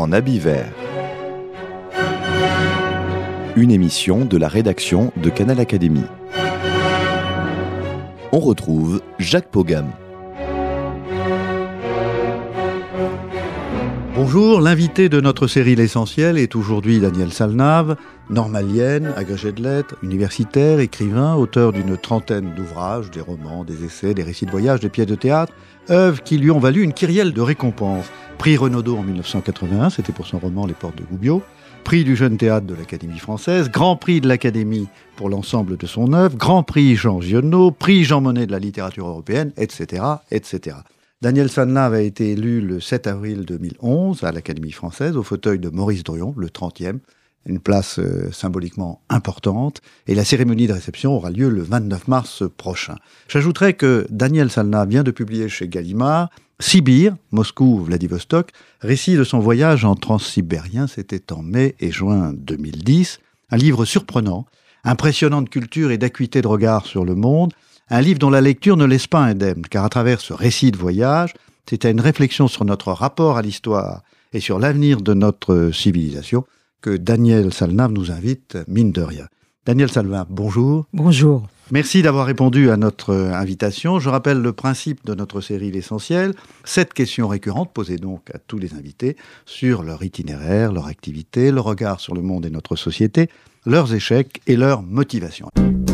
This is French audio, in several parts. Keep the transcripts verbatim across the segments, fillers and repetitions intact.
en habit vert. Une émission de la rédaction de Canal Académie. On retrouve Jacques Pogam. Bonjour, l'invité de notre série L'Essentiel est aujourd'hui Daniel Salnave, normalienne, agrégé de lettres, universitaire, écrivain, auteur d'une trentaine d'ouvrages, des romans, des essais, des récits de voyage, des pièces de théâtre, œuvres qui lui ont valu une kyrielle de récompenses. Prix Renaudot en dix-neuf cent quatre-vingt-un, c'était pour son roman Les Portes de Goubiot, prix du Jeune Théâtre de l'Académie française, grand prix de l'Académie pour l'ensemble de son œuvre, grand prix Jean Giono, prix Jean Monnet de la littérature européenne, et cetera, et cetera. Daniel Salnave a été élu le sept avril deux mille onze à l'Académie française au fauteuil de Maurice Druon, le trentième, une place euh, symboliquement importante, et la cérémonie de réception aura lieu le vingt-neuf mars prochain. J'ajouterai que Daniel Salnave vient de publier chez Gallimard Sibir, Moscou, Vladivostok, récit de son voyage en transsibérien, c'était en mai et juin deux mille dix, un livre surprenant, impressionnant de culture et d'acuité de regard sur le monde, un livre dont la lecture ne laisse pas indemne, car à travers ce récit de voyage, c'est à une réflexion sur notre rapport à l'histoire et sur l'avenir de notre civilisation que Daniel Salnave nous invite, mine de rien. Daniel Salnave, bonjour. Bonjour. Merci d'avoir répondu à notre invitation. Je rappelle le principe de notre série L'Essentiel. Sept questions récurrentes posées donc à tous les invités sur leur itinéraire, leur activité, leur regard sur le monde et notre société, leurs échecs et leurs motivations.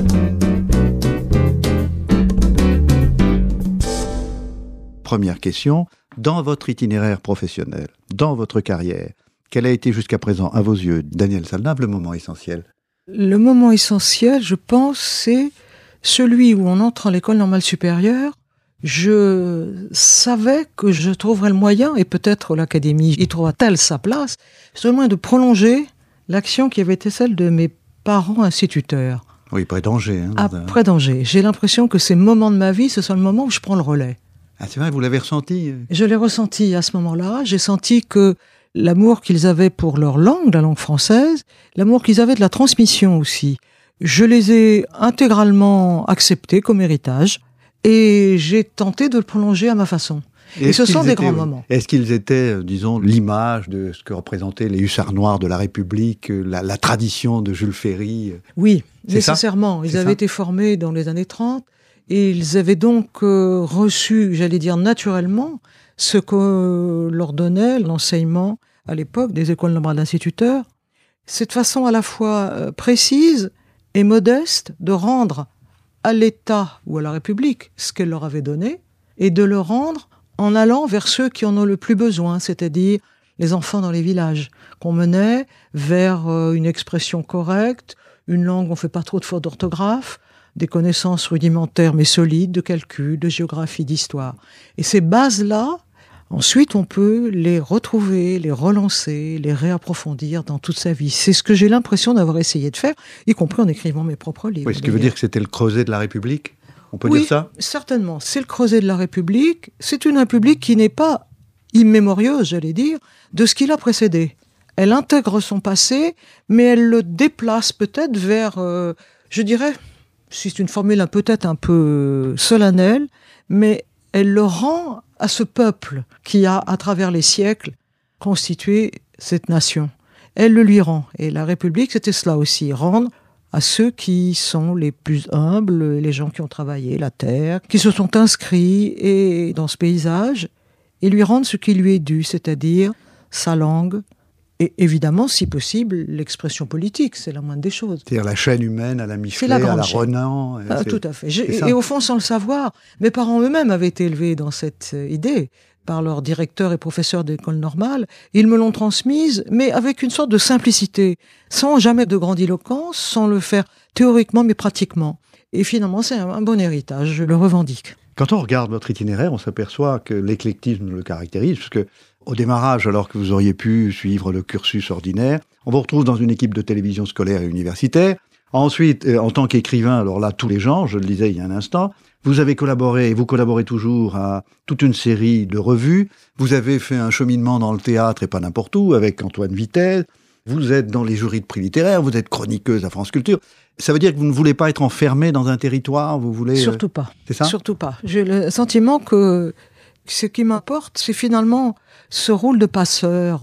Première question, dans votre itinéraire professionnel, dans votre carrière, quel a été jusqu'à présent, à vos yeux, Daniel Salnave, le moment essentiel ? Le moment essentiel, je pense, c'est celui où on entre à l'école normale supérieure. Je savais que je trouverais le moyen, et peut-être l'Académie y trouvera-t-elle sa place, c'est le moyen de prolonger l'action qui avait été celle de mes parents instituteurs. Oui, près d'Angers. Hein, Après d'Angers. J'ai l'impression que ces moments de ma vie, ce sont le moment où je prends le relais. Ah, c'est vrai, vous l'avez ressenti ? Je l'ai ressenti à ce moment-là. J'ai senti que l'amour qu'ils avaient pour leur langue, la langue française, l'amour qu'ils avaient de la transmission aussi, je les ai intégralement acceptés comme héritage et j'ai tenté de le prolonger à ma façon. Et, et ce sont des étaient, grands moments. Est-ce qu'ils étaient, disons, l'image de ce que représentaient les hussards noirs de la République, la, la tradition de Jules Ferry ? Oui, c'est nécessairement. Ça Ils c'est avaient ça été formés dans les années trente. Et ils avaient donc euh, reçu, j'allais dire naturellement, ce que leur donnait l'enseignement à l'époque des écoles normales d'instituteurs. Cette façon à la fois euh, précise et modeste de rendre à l'État ou à la République ce qu'elle leur avait donné et de le rendre en allant vers ceux qui en ont le plus besoin, c'est-à-dire les enfants dans les villages, qu'on menait vers euh, une expression correcte, une langue où on ne fait pas trop de fautes d'orthographe, des connaissances rudimentaires mais solides de calcul, de géographie, d'histoire. Et ces bases-là, ensuite, on peut les retrouver, les relancer, les réapprofondir dans toute sa vie. C'est ce que j'ai l'impression d'avoir essayé de faire, y compris en écrivant mes propres livres. Oui, ce qui veut dire que c'était le creuset de la République ? On peut oui, dire ça ? Certainement. C'est le creuset de la République. C'est une République qui n'est pas immémorieuse, j'allais dire, de ce qui l'a précédé. Elle intègre son passé, mais elle le déplace peut-être vers, euh, je dirais... c'est une formule peut-être un peu solennelle, mais elle le rend à ce peuple qui a, à travers les siècles, constitué cette nation. Elle le lui rend. Et la République, c'était cela aussi, rendre à ceux qui sont les plus humbles, les gens qui ont travaillé la terre, qui se sont inscrits et, dans ce paysage, et lui rendre ce qui lui est dû, c'est-à-dire sa langue, et évidemment, si possible, l'expression politique, c'est la moindre des choses. C'est-à-dire la chaîne humaine à la Michelet, à la Renan. Ah, tout à fait. Et, et au fond, sans le savoir, mes parents eux-mêmes avaient été élevés dans cette idée par leur directeur et professeur d'école normale. Ils me l'ont transmise, mais avec une sorte de simplicité, sans jamais de grandiloquence, sans le faire théoriquement, mais pratiquement. Et finalement, c'est un, un bon héritage, je le revendique. Quand on regarde votre itinéraire, on s'aperçoit que l'éclectisme le caractérise, parce que au démarrage, alors que vous auriez pu suivre le cursus ordinaire, on vous retrouve dans une équipe de télévision scolaire et universitaire. Ensuite, euh, en tant qu'écrivain, alors là, tous les genres, je le disais il y a un instant, vous avez collaboré, et vous collaborez toujours à toute une série de revues. Vous avez fait un cheminement dans le théâtre et pas n'importe où, avec Antoine Vitesse. Vous êtes dans les jurys de prix littéraires, vous êtes chroniqueuse à France Culture. Ça veut dire que vous ne voulez pas être enfermée dans un territoire, vous voulez... Surtout pas. C'est ça ? Surtout pas. J'ai le sentiment que ce qui m'importe, c'est finalement ce rôle de passeur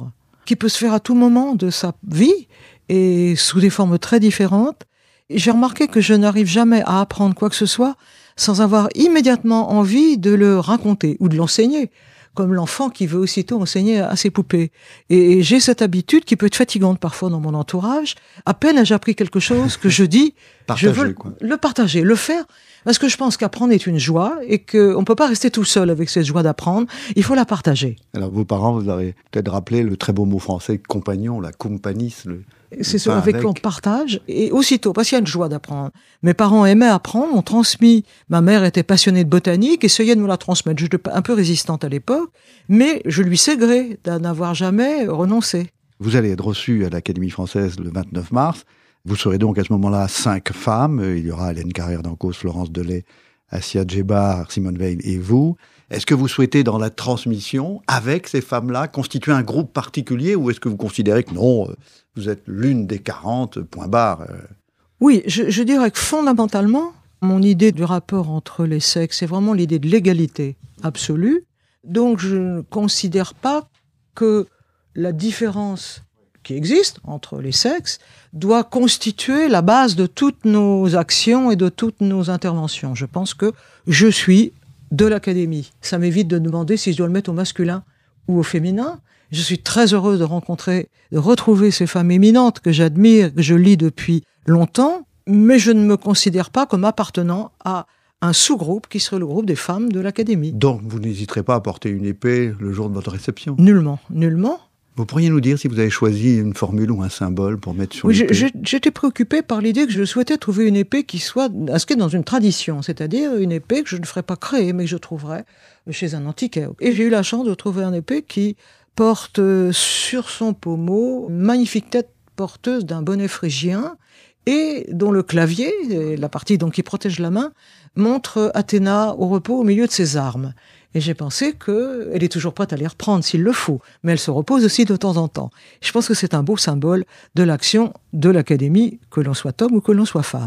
qui peut se faire à tout moment de sa vie et sous des formes très différentes. Et j'ai remarqué que je n'arrive jamais à apprendre quoi que ce soit sans avoir immédiatement envie de le raconter ou de l'enseigner, comme l'enfant qui veut aussitôt enseigner à ses poupées. Et j'ai cette habitude qui peut être fatigante parfois dans mon entourage. À peine ai-je appris quelque chose que je dis, Partager, je veux quoi. le partager, le faire, parce que je pense qu'apprendre est une joie et qu'on ne peut pas rester tout seul avec cette joie d'apprendre, il faut la partager. Alors vos parents, vous avez peut-être rappelé le très beau mot français compagnon, la companis, le... C'est ce avec qu'on partage, et aussitôt, parce qu'il y a une joie d'apprendre. Mes parents aimaient apprendre, ont transmis. Ma mère était passionnée de botanique, essayait de me la transmettre. J'étais un peu résistante à l'époque, mais je lui sais gré d'en avoir jamais renoncé. Vous allez être reçu à l'Académie française le vingt-neuf mars. Vous serez donc à ce moment-là cinq femmes. Il y aura Hélène Carrère-Dancos, Florence Delay, Assia Djebar, Simone Veil et vous. Est-ce que vous souhaitez, dans la transmission, avec ces femmes-là, constituer un groupe particulier, ou est-ce que vous considérez que non, vous êtes l'une des quarante, point barre? Oui, je, je dirais que fondamentalement, mon idée du rapport entre les sexes, c'est vraiment l'idée de l'égalité absolue. Donc je ne considère pas que la différence qui existe entre les sexes doit constituer la base de toutes nos actions et de toutes nos interventions. Je pense que je suis de l'Académie. Ça m'évite de demander si je dois le mettre au masculin ou au féminin. Je suis très heureuse de rencontrer, de retrouver ces femmes éminentes que j'admire, que je lis depuis longtemps, mais je ne me considère pas comme appartenant à un sous-groupe qui serait le groupe des femmes de l'Académie. Donc vous n'hésiterez pas à porter une épée le jour de votre réception? Nullement, nullement. Vous pourriez nous dire si vous avez choisi une formule ou un symbole pour mettre sur oui, l'épée? je, j'étais préoccupée par l'idée que je souhaitais trouver une épée qui soit inscrite dans une tradition, c'est-à-dire une épée que je ne ferais pas créer, mais que je trouverais chez un antiquaire. Et j'ai eu la chance de trouver une épée qui porte sur son pommeau une magnifique tête porteuse d'un bonnet phrygien et dont le clavier, la partie donc qui protège la main, montre Athéna au repos au milieu de ses armes. Et j'ai pensé qu'elle est toujours prête à les reprendre s'il le faut, mais elle se repose aussi de temps en temps. Je pense que c'est un beau symbole de l'action de l'Académie, que l'on soit homme ou que l'on soit femme.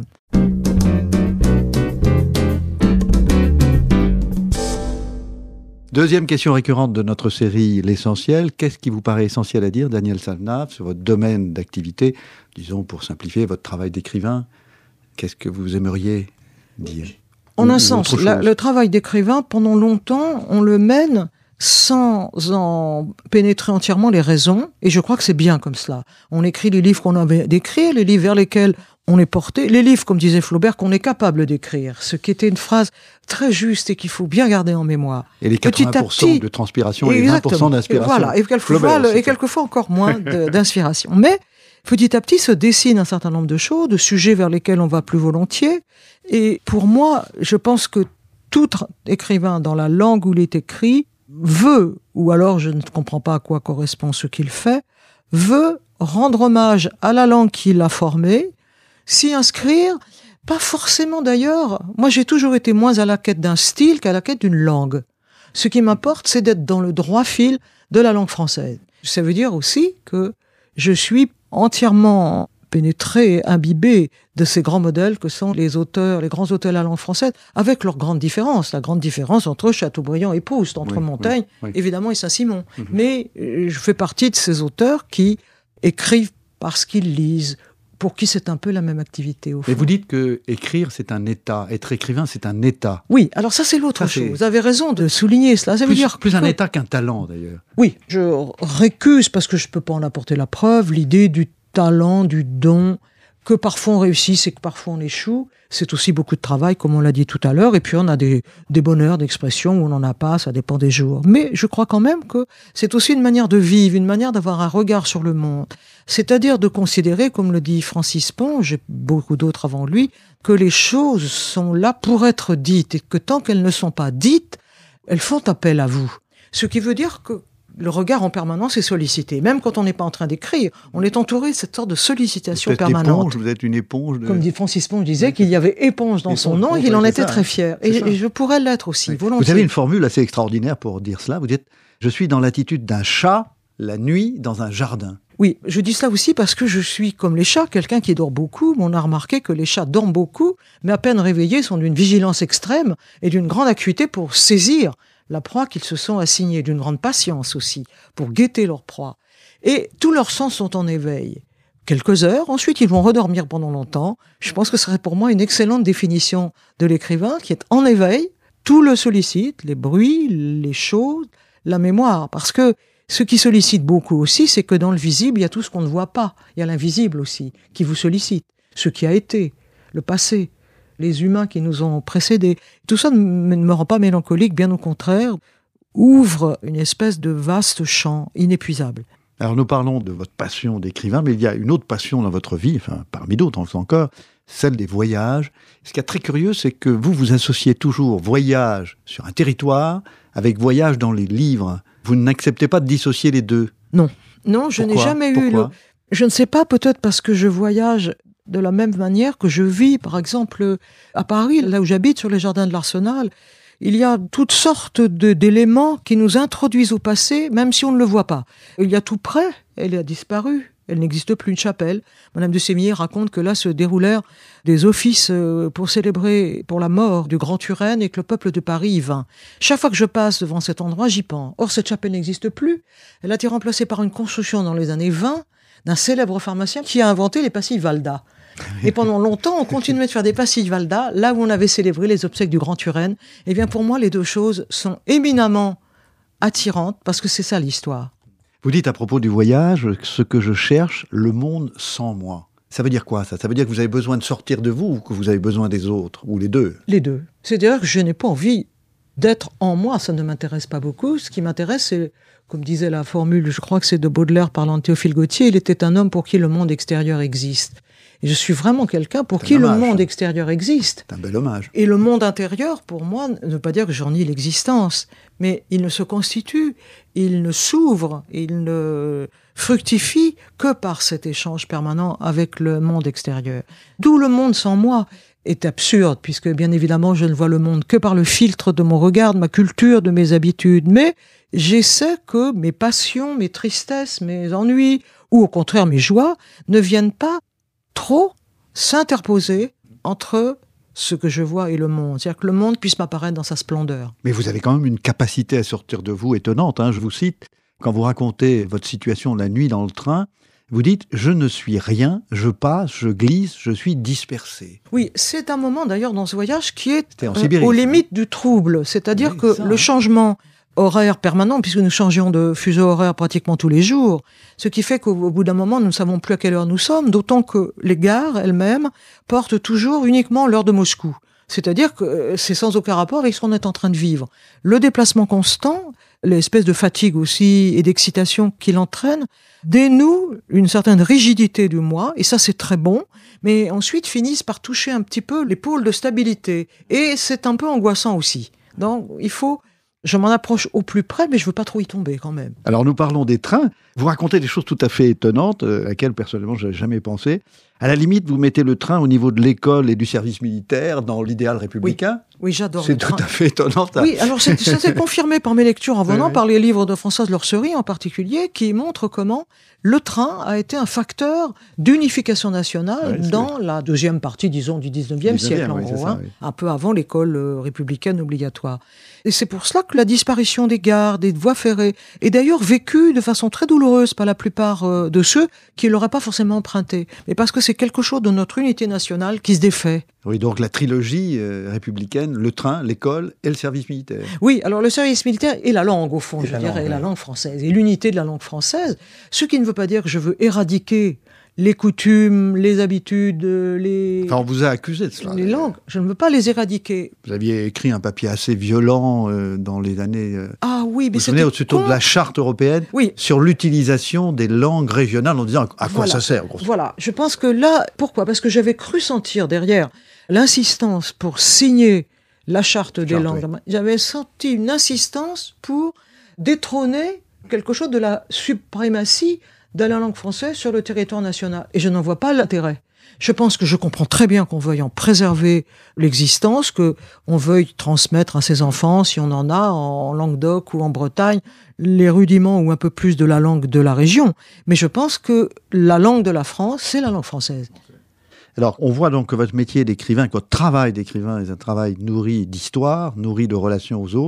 Deuxième question récurrente de notre série L'Essentiel. Qu'est-ce qui vous paraît essentiel à dire, Daniel Salnave, sur votre domaine d'activité, disons pour simplifier votre travail d'écrivain? Qu'est-ce que vous aimeriez dire? En un sens, la, le travail d'écrivain, pendant longtemps, on le mène sans en pénétrer entièrement les raisons, et je crois que c'est bien comme cela. On écrit les livres qu'on avait d'écrire, les livres vers lesquels on est porté, les livres, comme disait Flaubert, qu'on est capable d'écrire, ce qui était une phrase très juste et qu'il faut bien garder en mémoire. Et les quatre-vingts pour cent petit, de transpiration et les vingt pour cent d'inspiration. Et voilà, et quelquefois, le, et quelquefois encore moins de, d'inspiration. Mais petit à petit se dessinent un certain nombre de choses, de sujets vers lesquels on va plus volontiers. Et pour moi, je pense que tout écrivain dans la langue où il est écrit veut, ou alors je ne comprends pas à quoi correspond ce qu'il fait, veut rendre hommage à la langue qu'il a formée, s'y inscrire, pas forcément d'ailleurs. Moi, j'ai toujours été moins à la quête d'un style qu'à la quête d'une langue. Ce qui m'importe, c'est d'être dans le droit fil de la langue française. Ça veut dire aussi que je suis entièrement pénétré, imbibé de ces grands modèles que sont les auteurs, les grands auteurs de la langue française, avec leurs grandes différences. La grande différence entre Chateaubriand et Proust, entre oui, Montaigne, oui, oui. évidemment, et Saint-Simon. Mm-hmm. Mais euh, je fais partie de ces auteurs qui écrivent parce qu'ils lisent, pour qui c'est un peu la même activité, au fond. Et vous dites que écrire, c'est un état. Être écrivain, c'est un état. Oui, alors ça, c'est l'autre ça, chose. C'est... Vous avez raison de souligner cela. Ça plus, veut dire plus que... un état qu'un talent, d'ailleurs. Oui, je récuse, parce que je ne peux pas en apporter la preuve, l'idée du talent, du don, que parfois on réussit et que parfois on échoue. C'est aussi beaucoup de travail, comme on l'a dit tout à l'heure, et puis on a des, des bonheurs d'expression où on n'en a pas, ça dépend des jours. Mais je crois quand même que c'est aussi une manière de vivre, une manière d'avoir un regard sur le monde. C'est-à-dire de considérer, comme le dit Francis Ponge, et beaucoup d'autres avant lui, que les choses sont là pour être dites, et que tant qu'elles ne sont pas dites, elles font appel à vous. Ce qui veut dire que le regard en permanence est sollicité. Même quand on n'est pas en train d'écrire, on est entouré de cette sorte de sollicitation vous permanente. Éponge, vous êtes une éponge. De... Comme dit Francis Ponge disait qu'il y avait éponge dans éponge, son nom et qu'il en était ça, très fier. Et, et je pourrais l'être aussi, oui. volontiers. Vous avez une formule assez extraordinaire pour dire cela. Vous dites « Je suis dans l'attitude d'un chat la nuit dans un jardin ». Oui, je dis cela aussi parce que je suis, comme les chats, quelqu'un qui dort beaucoup. On a remarqué que les chats dorment beaucoup, mais à peine réveillés sont d'une vigilance extrême et d'une grande acuité pour saisir la proie qu'ils se sont assignée, d'une grande patience aussi, pour guetter leur proie. Et tous leurs sens sont en éveil. Quelques heures, ensuite ils vont redormir pendant longtemps. Je pense que ce serait pour moi une excellente définition de l'écrivain qui est en éveil, tout le sollicite, les bruits, les choses, la mémoire. Parce que ce qui sollicite beaucoup aussi, c'est que dans le visible, il y a tout ce qu'on ne voit pas. Il y a l'invisible aussi, qui vous sollicite. Ce qui a été, le passé, les humains qui nous ont précédés. Tout ça ne me rend pas mélancolique, bien au contraire, ouvre une espèce de vaste champ inépuisable. Alors nous parlons de votre passion d'écrivain, mais il y a une autre passion dans votre vie, enfin parmi d'autres encore, celle des voyages. Ce qui est très curieux, c'est que vous vous associez toujours voyage sur un territoire avec voyage dans les livres. Vous n'acceptez pas de dissocier les deux. Non, non, je Pourquoi n'ai jamais Pourquoi eu le... Je ne sais pas, peut-être parce que je voyage de la même manière que je vis, par exemple, à Paris, là où j'habite, sur les jardins de l'Arsenal. Il y a toutes sortes de, d'éléments qui nous introduisent au passé, même si on ne le voit pas. Il y a tout près, elle a disparu. Elle n'existe plus, une chapelle. Madame de Sémier raconte que là se déroulèrent des offices pour célébrer pour la mort du grand Turenne et que le peuple de Paris y vint. Chaque fois que je passe devant cet endroit, j'y pense. Or, cette chapelle n'existe plus. Elle a été remplacée par une construction dans les années vingt d'un célèbre pharmacien qui a inventé les pastilles Valda. Et pendant longtemps, on continuait de faire des pastilles Valda, là où on avait célébré les obsèques du grand Turenne. Eh bien, pour moi, les deux choses sont éminemment attirantes, parce que c'est ça l'histoire. Vous dites à propos du voyage, ce que je cherche, le monde sans moi. Ça veut dire quoi, ça ? Ça veut dire que vous avez besoin de sortir de vous ou que vous avez besoin des autres, ou les deux ? Les deux. C'est-à-dire que je n'ai pas envie d'être en moi, ça ne m'intéresse pas beaucoup. Ce qui m'intéresse, c'est, comme disait la formule, je crois que c'est de Baudelaire parlant de Théophile Gautier, il était un homme pour qui le monde extérieur existe. Et je suis vraiment quelqu'un pour qui le monde extérieur existe. C'est un bel hommage. Et le monde intérieur, pour moi, ne veut pas dire que j'en nie l'existence, mais il ne se constitue, il ne s'ouvre, il ne fructifie que par cet échange permanent avec le monde extérieur. D'où le monde sans moi est absurde, puisque bien évidemment, je ne vois le monde que par le filtre de mon regard, de ma culture, de mes habitudes, mais j'essaie que mes passions, mes tristesses, mes ennuis, ou au contraire mes joies, ne viennent pas trop s'interposer entre ce que je vois et le monde. C'est-à-dire que le monde puisse m'apparaître dans sa splendeur. Mais vous avez quand même une capacité à sortir de vous étonnante, hein, je vous cite. Quand vous racontez votre situation la nuit dans le train, vous dites « Je ne suis rien, je passe, je glisse, je suis dispersé ». Oui, c'est un moment d'ailleurs dans ce voyage qui est en euh, Sibérie, aux ça. limites du trouble. C'est-à-dire Oui, que ça, le hein. changement horaire permanent, puisque nous changions de fuseau horaire pratiquement tous les jours, ce qui fait qu'au au bout d'un moment, nous ne savons plus à quelle heure nous sommes, d'autant que les gares elles-mêmes portent toujours uniquement l'heure de Moscou. C'est-à-dire que c'est sans aucun rapport avec ce qu'on est en train de vivre. Le déplacement constant, l'espèce de fatigue aussi et d'excitation qu'il entraîne, dénoue une certaine rigidité du moi, et ça c'est très bon, mais ensuite finissent par toucher un petit peu les pôles de stabilité. Et c'est un peu angoissant aussi. Donc il faut... Je m'en approche au plus près, mais je ne veux pas trop y tomber quand même. Alors nous parlons des trains. Vous racontez des choses tout à fait étonnantes, euh, à laquelle personnellement je n'avais jamais pensé. À la limite, vous mettez le train au niveau de l'école et du service militaire dans l'idéal républicain. Oui, oui, j'adore C'est le tout train. à fait étonnant. Ça. Oui, alors c'est, ça s'est confirmé par mes lectures en venant, Oui, oui. par les livres de Françoise Lorcerie en particulier, qui montrent comment le train a été un facteur d'unification nationale Oui, dans la deuxième partie, disons, du dix-neuvième siècle, en oui, c'est gros, ça, hein, oui. un peu avant l'école euh, républicaine obligatoire. Et c'est pour cela que la disparition des gares, des voies ferrées, est d'ailleurs vécue de façon très douloureuse par la plupart euh, de ceux qui ne l'auraient pas forcément emprunté, mais parce que c'est quelque chose de notre unité nationale qui se défait. Oui, donc la trilogie euh, républicaine, le train, l'école et le service militaire. Oui, alors le service militaire et la langue, au fond, Et je la dirais, langue, et la oui. langue française, et l'unité de la langue française, ce qui ne veut pas dire que je veux éradiquer les coutumes, les habitudes, les, Enfin, on vous a accusé de cela. les langues. Je ne veux pas les éradiquer. Vous aviez écrit un papier assez violent euh, dans les années... Euh, Ah oui, mais vous vous souvenez, c'était au-dessus de con. la charte européenne, Oui. sur l'utilisation des langues régionales en disant à quoi Voilà. ça sert, grosso modo. Voilà, je pense que là, pourquoi ? Parce que j'avais cru sentir derrière l'insistance pour signer la charte des Charte, langues. J'avais senti une insistance pour détrôner quelque chose de la suprématie de la langue française sur le territoire national. Et je n'en vois pas l'intérêt. Je pense que je comprends très bien qu'on veuille en préserver l'existence, que on veuille transmettre à ses enfants, si on en a, en Languedoc ou en Bretagne, les rudiments ou un peu plus de la langue de la région. Mais je pense que la langue de la France, c'est la langue française. Alors, on voit donc que votre métier d'écrivain, que votre travail d'écrivain est un travail nourri d'histoire, nourri de relations aux autres.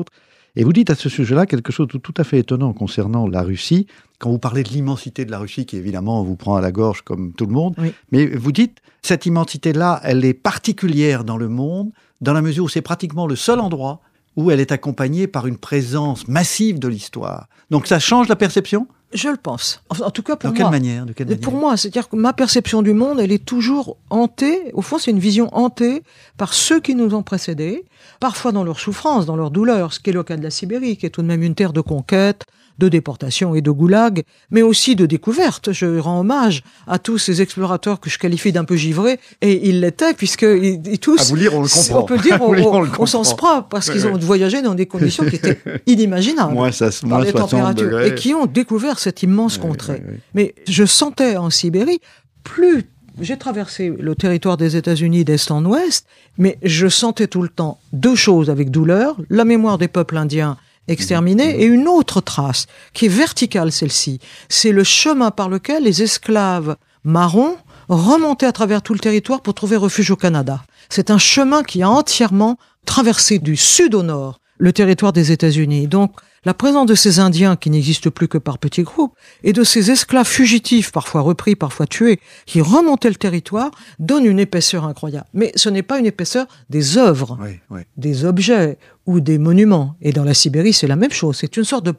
Et vous dites à ce sujet-là quelque chose de tout à fait étonnant concernant la Russie, quand vous parlez de l'immensité de la Russie, qui évidemment vous prend à la gorge comme tout le monde, oui. mais vous dites, cette immensité-là, elle est particulière dans le monde, dans la mesure où c'est pratiquement le seul endroit où elle est accompagnée par une présence massive de l'histoire. Donc ça change la perception ? Je le pense. En tout cas pour moi. moi. De quelle manière, de quelle manière ? Pour moi, c'est-à-dire que ma perception du monde, elle est toujours hantée. Au fond, c'est une vision hantée par ceux qui nous ont précédés, parfois dans leur souffrance, dans leur douleur, ce qui est le cas de la Sibérie, qui est tout de même une terre de conquête, de déportation et de goulag, mais aussi de découverte. Je rends hommage à tous ces explorateurs que je qualifie d'un peu givrés, et ils l'étaient, puisque ils, ils tous... À vous lire, on le comprend. On peut dire, on, lire, on, on, le on s'en se prend, parce ouais, qu'ils ont ouais. voyagé dans des conditions qui étaient inimaginables. Moins, ça, par moins les températures, degrés. et qui ont découvert cette immense ouais, contrée. Ouais, ouais. Mais je sentais en Sibérie, plus j'ai traversé le territoire des États-Unis d'est en ouest, mais je sentais tout le temps deux choses avec douleur, la mémoire des peuples indiens exterminés mmh. et une autre trace, qui est verticale celle-ci. C'est le chemin par lequel les esclaves marrons remontaient à travers tout le territoire pour trouver refuge au Canada. C'est un chemin qui a entièrement traversé du sud au nord le territoire des États-Unis. Donc, la présence de ces Indiens qui n'existent plus que par petits groupes et de ces esclaves fugitifs, parfois repris, parfois tués, qui remontaient le territoire, donne une épaisseur incroyable. Mais ce n'est pas une épaisseur des œuvres, oui, oui. des objets ou des monuments. Et dans la Sibérie, c'est la même chose. C'est une sorte de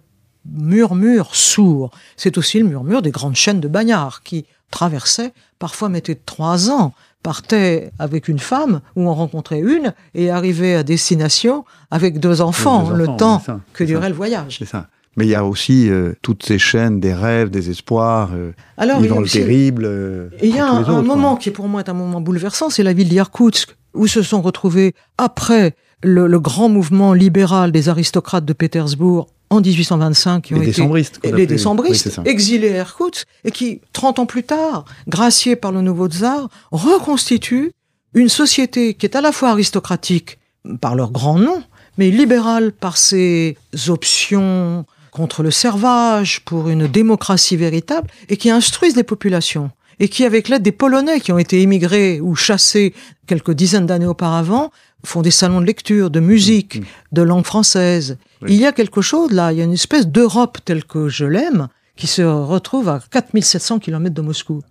murmure sourd. C'est aussi le murmure des grandes chaînes de bagnards qui traversaient, parfois mettaient trois ans, partaient avec une femme, ou en rencontraient une, et arrivaient à destination avec deux enfants, deux enfants le temps ça, que durait ça. le voyage. C'est ça. Mais il y a aussi euh, toutes ces chaînes des rêves, des espoirs, euh, Alors, Yvan le aussi, Terrible. Euh, et il y a un, autres, un moment hein. qui pour moi est un moment bouleversant, c'est la ville d'Irkoutsk, où se sont retrouvés, après le, le grand mouvement libéral des aristocrates de Pétersbourg, en dix-huit cent vingt-cinq, qui ont les été décembristes, les appelait. décembristes oui, exilés à Irkoutsk, et qui, trente ans plus tard, graciés par le nouveau tsar, reconstituent une société qui est à la fois aristocratique par leur grand nom, mais libérale par ses options contre le servage, pour une démocratie véritable, et qui instruisent les populations. Et qui, avec l'aide des Polonais qui ont été émigrés ou chassés quelques dizaines d'années auparavant, font des salons de lecture, de musique, mmh. de langue française. Oui. Il y a quelque chose là, il y a une espèce d'Europe telle que je l'aime, qui se retrouve à quatre mille sept cents kilomètres de Moscou.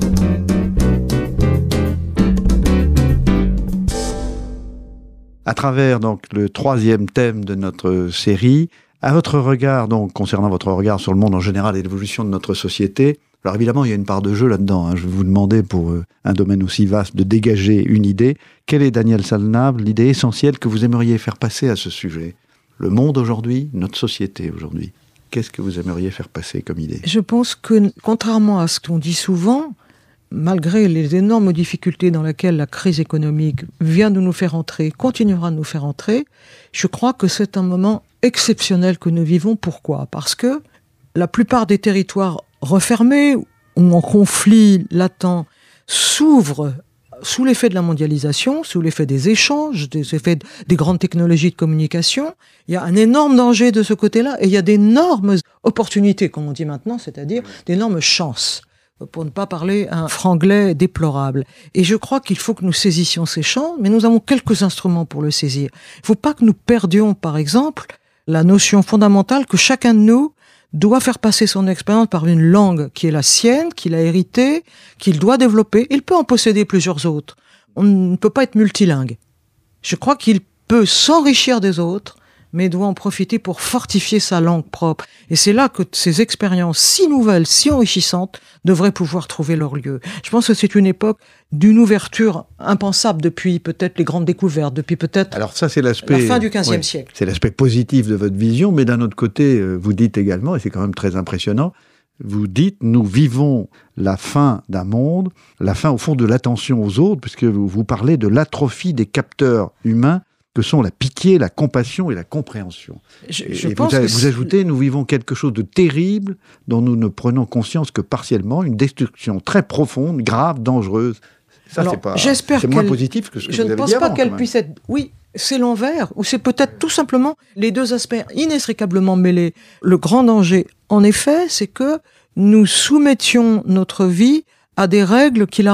À travers donc le troisième thème de notre série, à votre regard, donc concernant votre regard sur le monde en général et l'évolution de notre société, alors évidemment il y a une part de jeu là-dedans, hein. Je vais vous demander pour euh, un domaine aussi vaste de dégager une idée. Quelle est, Daniel Salnave, l'idée essentielle que vous aimeriez faire passer à ce sujet ? Le monde aujourd'hui, notre société aujourd'hui. Qu'est-ce que vous aimeriez faire passer comme idée ? Je pense que, contrairement à ce qu'on dit souvent, malgré les énormes difficultés dans lesquelles la crise économique vient de nous faire entrer, continuera de nous faire entrer, je crois que c'est un moment exceptionnel que nous vivons. Pourquoi ? Parce que la plupart des territoires refermés ou en conflit latent s'ouvrent sous l'effet de la mondialisation, sous l'effet des échanges, des effets des grandes technologies de communication. Il y a un énorme danger de ce côté-là et il y a d'énormes opportunités, comme on dit maintenant, c'est-à-dire d'énormes chances, pour ne pas parler un franglais déplorable. Et je crois qu'il faut que nous saisissions ces chances, mais nous avons quelques instruments pour le saisir. Il ne faut pas que nous perdions, par exemple, la notion fondamentale que chacun de nous doit faire passer son expérience par une langue qui est la sienne, qu'il a héritée, qu'il doit développer. Il peut en posséder plusieurs autres. On ne peut pas être multilingue. Je crois qu'il peut s'enrichir des autres, mais doit en profiter pour fortifier sa langue propre. Et c'est là que ces expériences si nouvelles, si enrichissantes, devraient pouvoir trouver leur lieu. Je pense que c'est une époque d'une ouverture impensable depuis peut-être les grandes découvertes, depuis peut-être Alors ça, c'est l'aspect, la fin du quinzième oui, siècle. C'est l'aspect positif de votre vision, mais d'un autre côté, vous dites également, et c'est quand même très impressionnant, vous dites, nous vivons la fin d'un monde, la fin au fond de l'attention aux autres, puisque vous, vous parlez de l'atrophie des capteurs humains, que sont la pitié, la compassion et la compréhension. Je, et je et pense vous, que vous ajoutez, nous vivons quelque chose de terrible dont nous ne prenons conscience que partiellement, une destruction très profonde, grave, dangereuse. Ça, Alors, c'est, pas, j'espère c'est moins qu'elle, positif que ce que je vous ne avez pense dit pas avant, qu'elle quand même. puisse être... Oui, c'est l'envers, ou c'est peut-être tout simplement les deux aspects inextricablement mêlés. Le grand danger, en effet, c'est que nous soumettions notre vie à des règles qui la rendent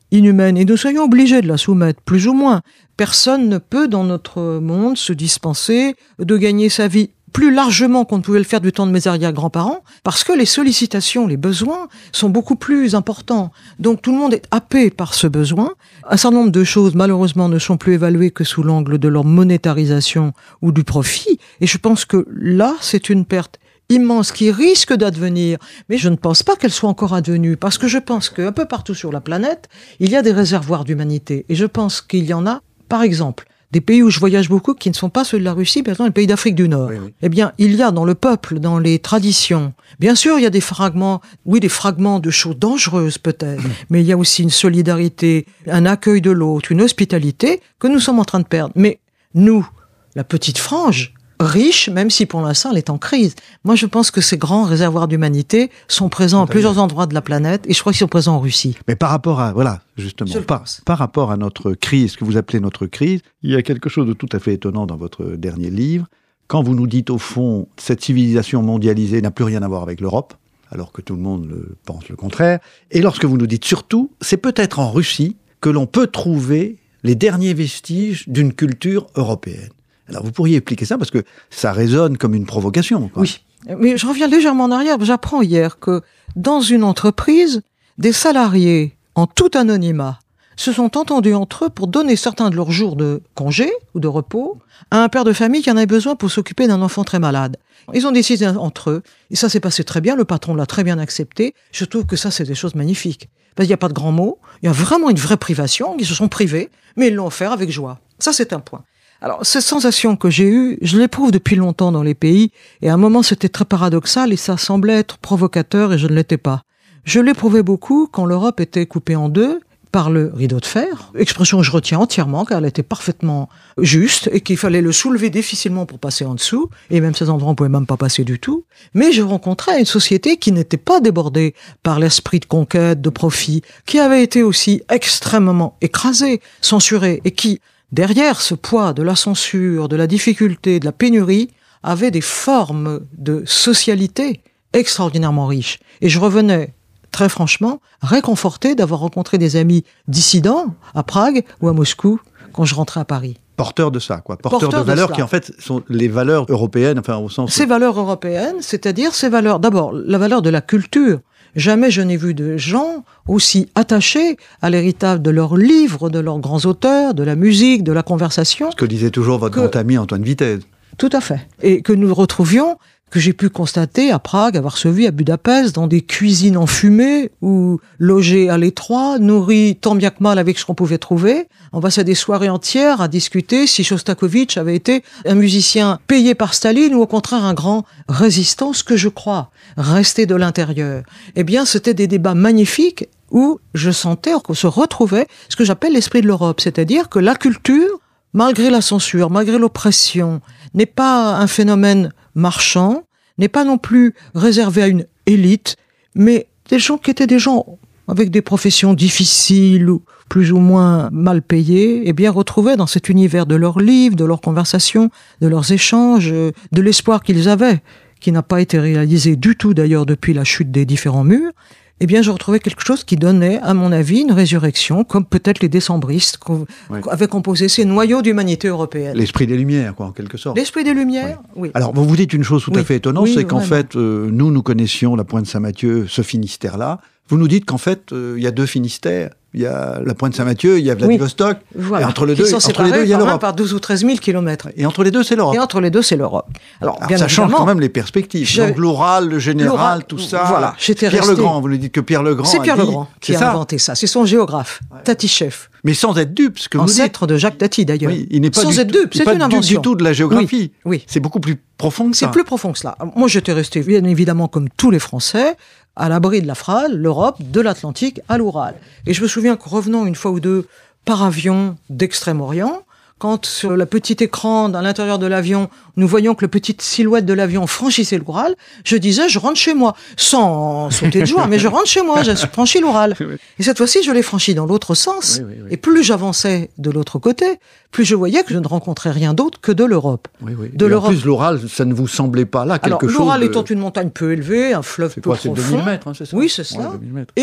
inhumaine, et nous soyons obligés de la soumettre, plus ou moins. Personne ne peut, dans notre monde, se dispenser de gagner sa vie plus largement qu'on ne pouvait le faire du temps de mes arrière-grands-parents, parce que les sollicitations, les besoins sont beaucoup plus importants. Donc tout le monde est happé par ce besoin. Un certain nombre de choses, malheureusement, ne sont plus évaluées que sous l'angle de leur monétarisation ou du profit. Et je pense que là, c'est une perte immense qui risque d'advenir, mais je ne pense pas qu'elle soit encore advenue, parce que je pense qu'un peu partout sur la planète, il y a des réservoirs d'humanité. Et je pense qu'il y en a, par exemple, des pays où je voyage beaucoup, qui ne sont pas ceux de la Russie, par exemple les pays d'Afrique du Nord. Oui, oui. Eh bien, il y a dans le peuple, dans les traditions, bien sûr, il y a des fragments, oui, des fragments de choses dangereuses peut-être, mmh. mais il y a aussi une solidarité, un accueil de l'autre, une hospitalité que nous sommes en train de perdre. Mais nous, la petite frange, riche, même si pour l'instant elle est en crise. Moi, je pense que ces grands réservoirs d'humanité sont présents à plusieurs endroits de la planète, et je crois qu'ils sont présents en Russie. Mais par rapport à, voilà, justement, par, par rapport à notre crise, ce que vous appelez notre crise, il y a quelque chose de tout à fait étonnant dans votre dernier livre. Quand vous nous dites, au fond, cette civilisation mondialisée n'a plus rien à voir avec l'Europe, alors que tout le monde le pense le contraire, et lorsque vous nous dites surtout, c'est peut-être en Russie que l'on peut trouver les derniers vestiges d'une culture européenne. Alors, vous pourriez expliquer ça, parce que ça résonne comme une provocation, quoi. Oui, mais je reviens légèrement en arrière. J'apprends hier que dans une entreprise, des salariés, en tout anonymat, se sont entendus entre eux pour donner certains de leurs jours de congé ou de repos à un père de famille qui en avait besoin pour s'occuper d'un enfant très malade. Ils ont décidé entre eux, et ça s'est passé très bien, le patron l'a très bien accepté. Je trouve que ça, c'est des choses magnifiques. Parce qu'il n'y a pas de grands mots, il y a vraiment une vraie privation, ils se sont privés, mais ils l'ont offert avec joie. Ça, c'est un point. Alors, cette sensation que j'ai eue, je l'éprouve depuis longtemps dans les pays, et à un moment c'était très paradoxal, et ça semblait être provocateur, et je ne l'étais pas. Je l'éprouvais beaucoup quand l'Europe était coupée en deux par le rideau de fer, expression que je retiens entièrement, car elle était parfaitement juste, et qu'il fallait le soulever difficilement pour passer en dessous, et même ces endroits on ne pouvait même pas passer du tout. Mais je rencontrais une société qui n'était pas débordée par l'esprit de conquête, de profit, qui avait été aussi extrêmement écrasée, censurée, et qui, derrière ce poids de la censure, de la difficulté, de la pénurie, avait des formes de socialité extraordinairement riches. Et je revenais, très franchement, réconforté d'avoir rencontré des amis dissidents à Prague ou à Moscou quand je rentrais à Paris. Porteurs de ça, quoi. Porteurs Porteur de valeurs de qui, en fait, sont les valeurs européennes, enfin, au sens... Ces où... valeurs européennes, c'est-à-dire ces valeurs... D'abord, la valeur de la culture. Jamais je n'ai vu de gens aussi attachés à l'héritage de leurs livres, de leurs grands auteurs, de la musique, de la conversation. Ce que disait toujours votre que... grand ami Antoine Vitesse. Tout à fait. Et que nous retrouvions, que j'ai pu constater à Prague, à Varsovie, à Budapest, dans des cuisines enfumées, ou logés à l'étroit, nourris tant bien que mal avec ce qu'on pouvait trouver. On passait des soirées entières à discuter si Shostakovich avait été un musicien payé par Staline ou au contraire un grand résistant, ce que je crois, resté de l'intérieur. Eh bien, c'était des débats magnifiques où je sentais qu'on se retrouvait ce que j'appelle l'esprit de l'Europe, c'est-à-dire que la culture, malgré la censure, malgré l'oppression, n'est pas un phénomène marchand, n'est pas non plus réservé à une élite, mais des gens qui étaient des gens avec des professions difficiles ou plus ou moins mal payées, eh bien retrouvaient dans cet univers de leurs livres, de leurs conversations, de leurs échanges, de l'espoir qu'ils avaient, qui n'a pas été réalisé du tout d'ailleurs depuis la chute des différents murs, eh bien je retrouvais quelque chose qui donnait, à mon avis, une résurrection, comme peut-être les décembristes oui. avaient composé ces noyaux d'humanité européenne. L'esprit des Lumières, quoi, en quelque sorte. L'esprit des Lumières, oui. oui. Alors, vous vous dites une chose tout oui. à fait étonnante, oui, c'est qu'en vraiment. fait, euh, nous, nous connaissions la Pointe Saint-Mathieu, ce Finistère-là. Vous nous dites qu'en fait, il euh, y a deux Finistères. Il y a la Pointe Saint-Mathieu, il y a Vladivostok, oui. voilà. et entre les, deux, sont entre les deux, il y a l'Europe. Par douze ou treize mille kilomètres. Et entre les deux, c'est l'Europe. Et entre les deux, c'est l'Europe. Alors, Alors bien ça change évidemment, quand même les perspectives. je... Donc l'Oural, le général, L'Oural, tout ça. Voilà, j'étais Pierre resté... Legrand, vous nous dites que Pierre Legrand C'est a Pierre dit... Legrand qui a ça inventé ça. C'est son géographe, ouais. Tatischev. Mais sans être dupe, ce que vous dites. Ancêtre de Jacques Tati, d'ailleurs. Oui, il n'est pas sans du être dupe, c'est une invention. du tout de la géographie. Oui, oui. C'est beaucoup plus profond que ça. C'est plus profond que cela. Moi, j'étais resté, bien évidemment, comme tous les Français, à l'abri de la phrase, l'Europe, de l'Atlantique à l'Oural. Et je me souviens que revenant une fois ou deux par avion d'Extrême-Orient, quand sur le petit écran à l'intérieur de l'avion, nous voyions que la petite silhouette de l'avion franchissait l'Oural, je disais, je rentre chez moi, sans sauter de joie, mais je rentre chez moi, j'ai franchi l'Oural. Et cette fois-ci, je l'ai franchi dans l'autre sens. Oui, oui, oui. Et plus j'avançais de l'autre côté, plus je voyais que je ne rencontrais rien d'autre que de l'Europe. Oui, oui. De l'Europe. En plus, l'Oural, ça ne vous semblait pas là quelque Alors, chose l'Oural de... étant une montagne peu élevée, un fleuve c'est peu quoi, profond. C'est deux mille mètres, hein, c'est ça? Oui, c'est ça. Ouais, Et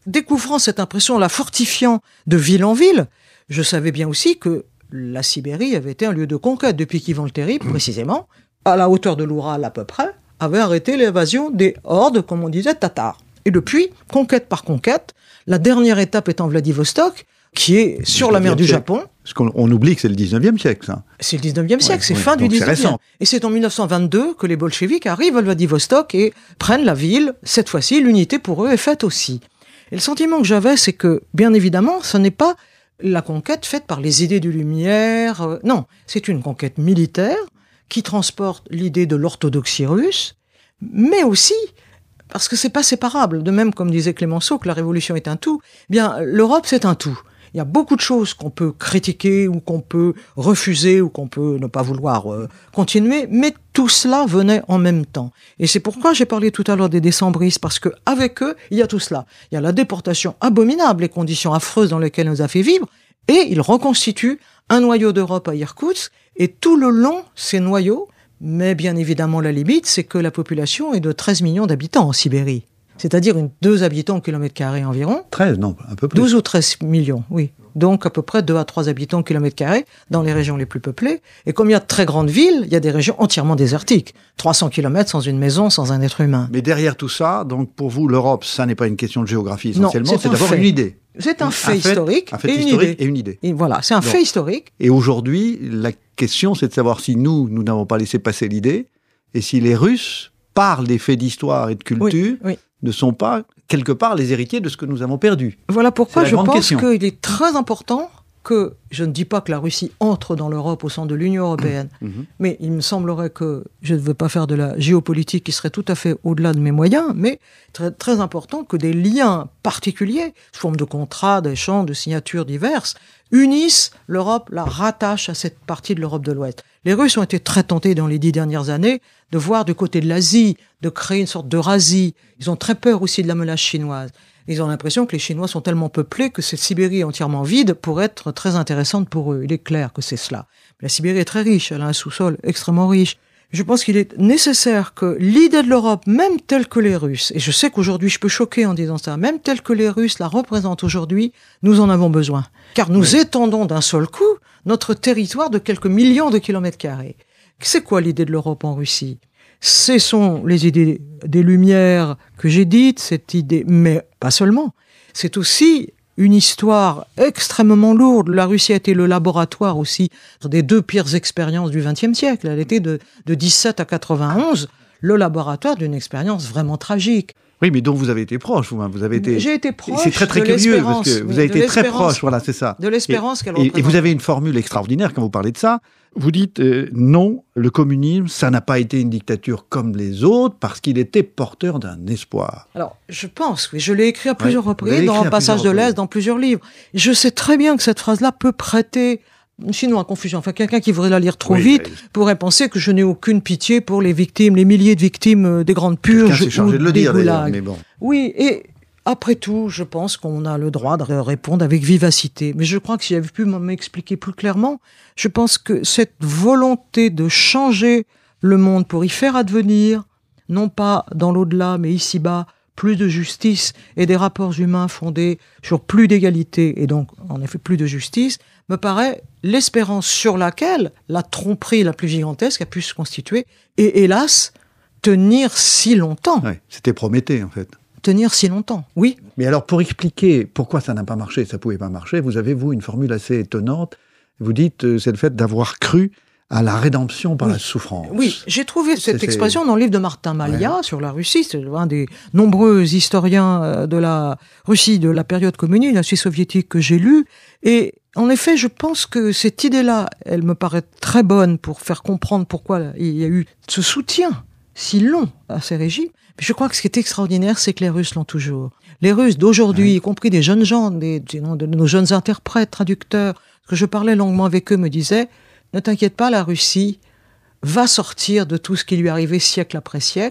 découvrant cette impression, la fortifiant de ville en ville, je savais bien aussi que la Sibérie avait été un lieu de conquête depuis qu'Ivan le Terrible, précisément, à la hauteur de l'Oural à peu près, avait arrêté l'évasion des hordes, comme on disait, tatars. Et depuis, conquête par conquête, la dernière étape étant Vladivostok, qui est sur la mer du Japon. Parce qu'on on oublie que c'est le dix-neuvième siècle, ça. C'est le dix-neuvième siècle, ouais, c'est ouais, fin du dix-neuvième. C'est récent. Et c'est en mille neuf cent vingt-deux que les bolcheviks arrivent à Vladivostok et prennent la ville. Cette fois-ci, l'unité pour eux est faite aussi. Et le sentiment que j'avais, c'est que, bien évidemment, ce n'est pas la conquête faite par les idées de lumière. Euh, non, c'est une conquête militaire qui transporte l'idée de l'orthodoxie russe, mais aussi parce que c'est pas séparable. De même, comme disait Clémenceau, que la révolution est un tout. Eh bien, l'Europe, c'est un tout. Il y a beaucoup de choses qu'on peut critiquer ou qu'on peut refuser ou qu'on peut ne pas vouloir euh, continuer, mais tout cela venait en même temps. Et c'est pourquoi j'ai parlé tout à l'heure des décembristes, parce que avec eux, il y a tout cela. Il y a la déportation abominable, les conditions affreuses dans lesquelles on nous a fait vivre, et ils reconstituent un noyau d'Europe à Irkoutsk, et tout le long, ces noyaux, mais bien évidemment la limite, c'est que la population est de treize millions d'habitants en Sibérie. C'est-à-dire une deux habitants au kilomètre carré environ. treize, non, un peu plus. douze ou treize millions, oui. Donc à peu près deux à trois habitants au kilomètre carré dans les régions les plus peuplées. Et comme il y a de très grandes villes, il y a des régions entièrement désertiques. trois cents kilomètres sans une maison, sans un être humain. Mais derrière tout ça, donc pour vous, l'Europe, ça n'est pas une question de géographie essentiellement, non, c'est, c'est d'abord fait. une idée. C'est un, un fait, fait historique, un fait et, historique une et une idée. Et voilà, c'est un donc, fait historique. Et aujourd'hui, la question, c'est de savoir si nous, nous n'avons pas laissé passer l'idée, et si les Russes, par des faits d'histoire et de culture, oui, oui. ne sont pas, quelque part, les héritiers de ce que nous avons perdu. Voilà pourquoi je pense question. qu'il est très important que, je ne dis pas que la Russie entre dans l'Europe au sein de l'Union européenne, mmh. mais il me semblerait que, je ne veux pas faire de la géopolitique qui serait tout à fait au-delà de mes moyens, mais très, très important que des liens particuliers, sous forme de contrats, d'échanges, de signatures diverses, unissent l'Europe, la rattachent à cette partie de l'Europe de l'Ouest. Les Russes ont été très tentés dans les dix dernières années de voir du côté de l'Asie, de créer une sorte d'Eurasie. Ils ont très peur aussi de la menace chinoise. Ils ont l'impression que les Chinois sont tellement peuplés que cette Sibérie entièrement vide pourrait être très intéressante pour eux. Il est clair que c'est cela. La Sibérie est très riche, elle a un sous-sol extrêmement riche. Je pense qu'il est nécessaire que l'idée de l'Europe, même telle que les Russes, et je sais qu'aujourd'hui je peux choquer en disant ça, même telle que les Russes la représentent aujourd'hui, nous en avons besoin. Car nous oui. étendons d'un seul coup notre territoire de quelques millions de kilomètres carrés. C'est quoi l'idée de l'Europe en Russie ? Ce sont les idées des Lumières que j'ai dites, cette idée, mais pas seulement. C'est aussi une histoire extrêmement lourde. La Russie a été le laboratoire aussi des deux pires expériences du vingtième siècle. Elle était de, de dix-sept à quatre-vingt-onze, le laboratoire d'une expérience vraiment tragique. Oui, mais dont vous avez été proche, vous, vous avez été. J'ai été proche. C'est très très de curieux parce que vous avez été très proche, voilà, c'est ça. De l'espérance et, qu'elle et, représente. Et vous avez une formule extraordinaire quand vous parlez de ça. Vous dites euh, non, le communisme, ça n'a pas été une dictature comme les autres parce qu'il était porteur d'un espoir. Alors, je pense, oui, je l'ai écrit à plusieurs ouais, reprises, dans un passage de l'Est, dans plusieurs livres. Je sais très bien que cette phrase-là peut prêter, sinon à confusion. Enfin, quelqu'un qui voudrait la lire trop oui, vite oui. pourrait penser que je n'ai aucune pitié pour les victimes, les milliers de victimes des grandes purges s'est chargé ou de le des dire, goulags. Mais bon. Oui, et après tout, je pense qu'on a le droit de répondre avec vivacité. Mais je crois que si j'avais pu m'expliquer plus clairement, je pense que cette volonté de changer le monde pour y faire advenir, non pas dans l'au-delà, mais ici-bas, plus de justice et des rapports humains fondés sur plus d'égalité, et donc, en effet, plus de justice, me paraît l'espérance sur laquelle la tromperie la plus gigantesque a pu se constituer, et hélas, tenir si longtemps. Ouais, c'était Prométhée, en fait. Tenir si longtemps, oui. Mais alors, pour expliquer pourquoi ça n'a pas marché, ça ne pouvait pas marcher, vous avez, vous, une formule assez étonnante. Vous dites, euh, c'est le fait d'avoir cru à la rédemption par oui. la souffrance. Oui, j'ai trouvé cette c'est, expression c'est... dans le livre de Martin Malia ouais. sur la Russie. C'est un des nombreux historiens de la Russie de la période communiste, la Suisse soviétique, que j'ai lu. Et en effet, je pense que cette idée-là, elle me paraît très bonne pour faire comprendre pourquoi il y a eu ce soutien si long à ces régimes. Mais je crois que ce qui est extraordinaire, c'est que les Russes l'ont toujours. Les Russes d'aujourd'hui, ouais. y compris des jeunes gens, des, des, de nos jeunes interprètes, traducteurs, que je parlais longuement avec eux, me disaient « Ne t'inquiète pas, la Russie va sortir de tout ce qui lui est arrivé siècle après siècle.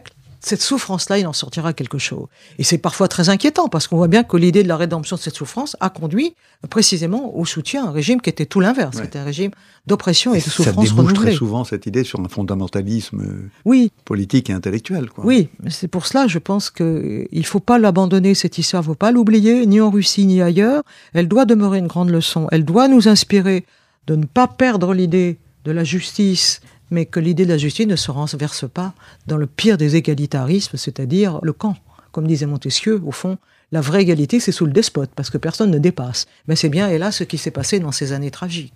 cette souffrance-là, il en sortira quelque chose. Et c'est parfois très inquiétant, parce qu'on voit bien que l'idée de la rédemption de cette souffrance a conduit précisément au soutien à un régime qui était tout l'inverse. Ouais. C'était un régime d'oppression et, et de souffrance renouvelée. Ça débouche très souvent cette idée sur un fondamentalisme oui. politique et intellectuel. Quoi. Oui, mais c'est pour cela, je pense qu'il ne faut pas l'abandonner, cette histoire, il ne faut pas l'oublier, ni en Russie, ni ailleurs. Elle doit demeurer une grande leçon. Elle doit nous inspirer de ne pas perdre l'idée de la justice, mais que l'idée de la justice ne se renverse pas dans le pire des égalitarismes, c'est-à-dire le camp. Comme disait Montesquieu, au fond, la vraie égalité, c'est sous le despote, parce que personne ne dépasse. Mais c'est bien, hélas, ce qui s'est passé dans ces années tragiques.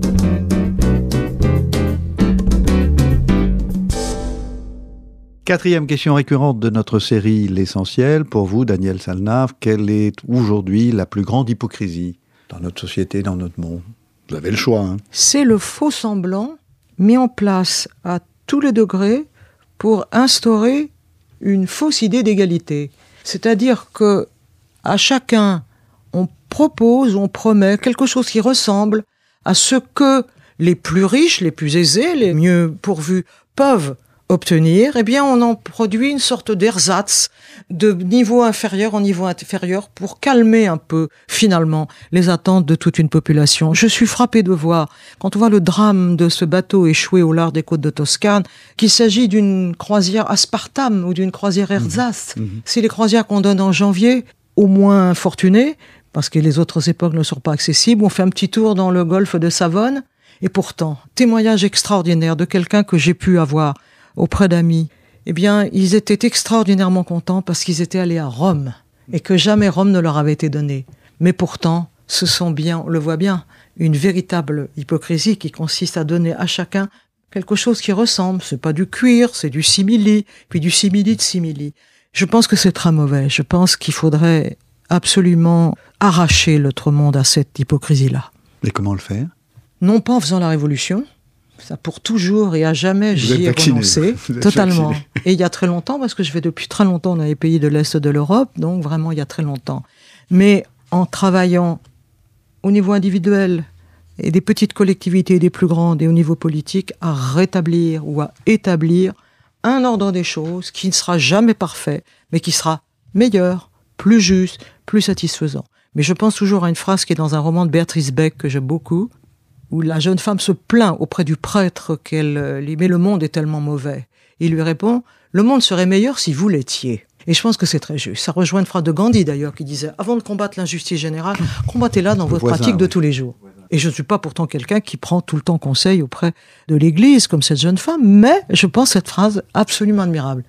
Quatrième question récurrente de notre série L'Essentiel. Pour vous, Daniel Salnave, quelle est aujourd'hui la plus grande hypocrisie dans notre société, dans notre monde ? Vous avez le choix. Hein. C'est le faux semblant mis en place à tous les degrés pour instaurer une fausse idée d'égalité. C'est-à-dire que à chacun, on propose, on promet quelque chose qui ressemble à ce que les plus riches, les plus aisés, les mieux pourvus peuvent obtenir. Eh bien, on en produit une sorte d'ersatz de niveau inférieur en niveau inférieur pour calmer un peu, finalement, les attentes de toute une population. Je suis frappé de voir, quand on voit le drame de ce bateau échoué au large des côtes de Toscane, qu'il s'agit d'une croisière aspartame ou d'une croisière ersatz. Mmh. Mmh. Si les croisières qu'on donne en janvier, au moins fortunées, parce que les autres époques ne sont pas accessibles, on fait un petit tour dans le golfe de Savone, et pourtant, témoignage extraordinaire de quelqu'un que j'ai pu avoir auprès d'amis, eh bien, ils étaient extraordinairement contents parce qu'ils étaient allés à Rome et que jamais Rome ne leur avait été donné. Mais pourtant, ce sont bien, on le voit bien, une véritable hypocrisie qui consiste à donner à chacun quelque chose qui ressemble. C'est pas du cuir, c'est du simili, puis du simili de simili. Je pense que c'est très mauvais. Je pense qu'il faudrait absolument arracher l'autre monde à cette hypocrisie-là. Et comment le faire ? Non pas en faisant la révolution. Ça pour toujours et à jamais, j'y ai renoncé, totalement. Vacciné. Et il y a très longtemps, parce que je vais depuis très longtemps dans les pays de l'Est de l'Europe, donc vraiment il y a très longtemps. Mais en travaillant au niveau individuel et des petites collectivités et des plus grandes et au niveau politique, à rétablir ou à établir un ordre des choses qui ne sera jamais parfait, mais qui sera meilleur, plus juste, plus satisfaisant. Mais je pense toujours à une phrase qui est dans un roman de Béatrice Beck que j'aime beaucoup, où la jeune femme se plaint auprès du prêtre qu'elle lui mais le monde est tellement mauvais. Il lui répond « Le monde serait meilleur si vous l'étiez ». Et je pense que c'est très juste. Ça rejoint une phrase de Gandhi d'ailleurs qui disait « Avant de combattre l'injustice générale, combattez-la dans votre voisin, pratique oui. de tous les jours ». Et je ne suis pas pourtant quelqu'un qui prend tout le temps conseil auprès de l'Église comme cette jeune femme, mais je pense cette phrase absolument admirable.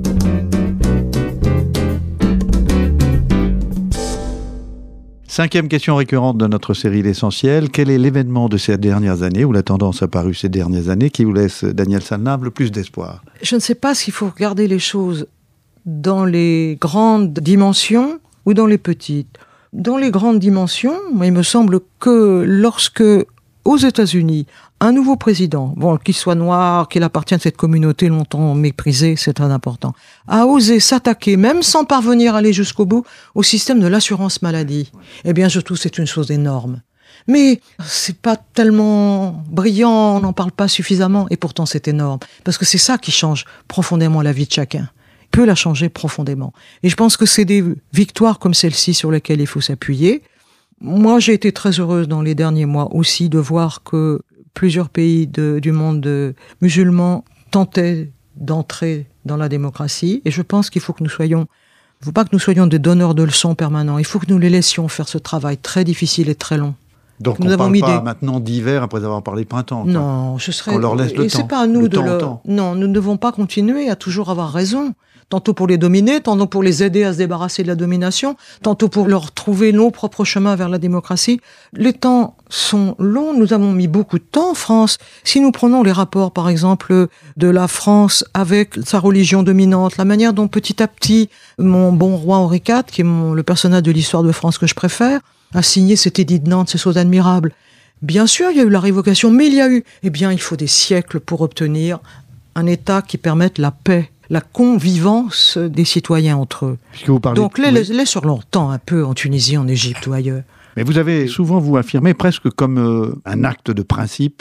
Cinquième question récurrente de notre série L'Essentiel. Quel est l'événement de ces dernières années, ou la tendance apparue ces dernières années, qui vous laisse, Daniel Salnave, le plus d'espoir ? Je ne sais pas s'il faut regarder les choses dans les grandes dimensions ou dans les petites. Dans les grandes dimensions, il me semble que lorsque, aux États-Unis, un nouveau président, bon, qu'il soit noir, qu'il appartienne à cette communauté longtemps méprisée, c'est très important, a osé s'attaquer, même sans parvenir à aller jusqu'au bout, au système de l'assurance maladie. Eh bien, je trouve que c'est une chose énorme. Mais c'est pas tellement brillant, on n'en parle pas suffisamment, et pourtant c'est énorme. Parce que c'est ça qui change profondément la vie de chacun. Peut la changer profondément. Et je pense que c'est des victoires comme celle-ci sur lesquelles il faut s'appuyer. Moi, j'ai été très heureuse dans les derniers mois aussi de voir que plusieurs pays de, du monde de musulmans tentaient d'entrer dans la démocratie. Et je pense qu'il faut que nous soyons, il ne faut pas que nous soyons des donneurs de leçons permanents. Il faut que nous les laissions faire ce travail très difficile et très long. Donc nous on ne parle pas des... maintenant d'hiver après avoir parlé printemps. Quoi. Non, je serais. On leur laisse le et temps. C'est pas à nous le de temps, le. temps. Non, nous ne devons pas continuer à toujours avoir raison. Tantôt pour les dominer, tantôt pour les aider à se débarrasser de la domination, tantôt pour leur trouver nos propres chemins vers la démocratie. Les temps sont longs, nous avons mis beaucoup de temps en France. Si nous prenons les rapports, par exemple, de la France avec sa religion dominante, la manière dont petit à petit, mon bon roi Henri quatre, qui est mon, le personnage de l'histoire de France que je préfère, a signé cet édit de Nantes, ces choses admirables. Bien sûr, il y a eu la révocation, mais il y a eu, eh bien, il faut des siècles pour obtenir un État qui permette la paix, la convivance des citoyens entre eux. Vous parlez, Donc, les, oui. les sur longtemps, un peu en Tunisie, en Égypte ou ailleurs. Mais vous avez souvent, vous affirmé, presque comme euh, un acte de principe,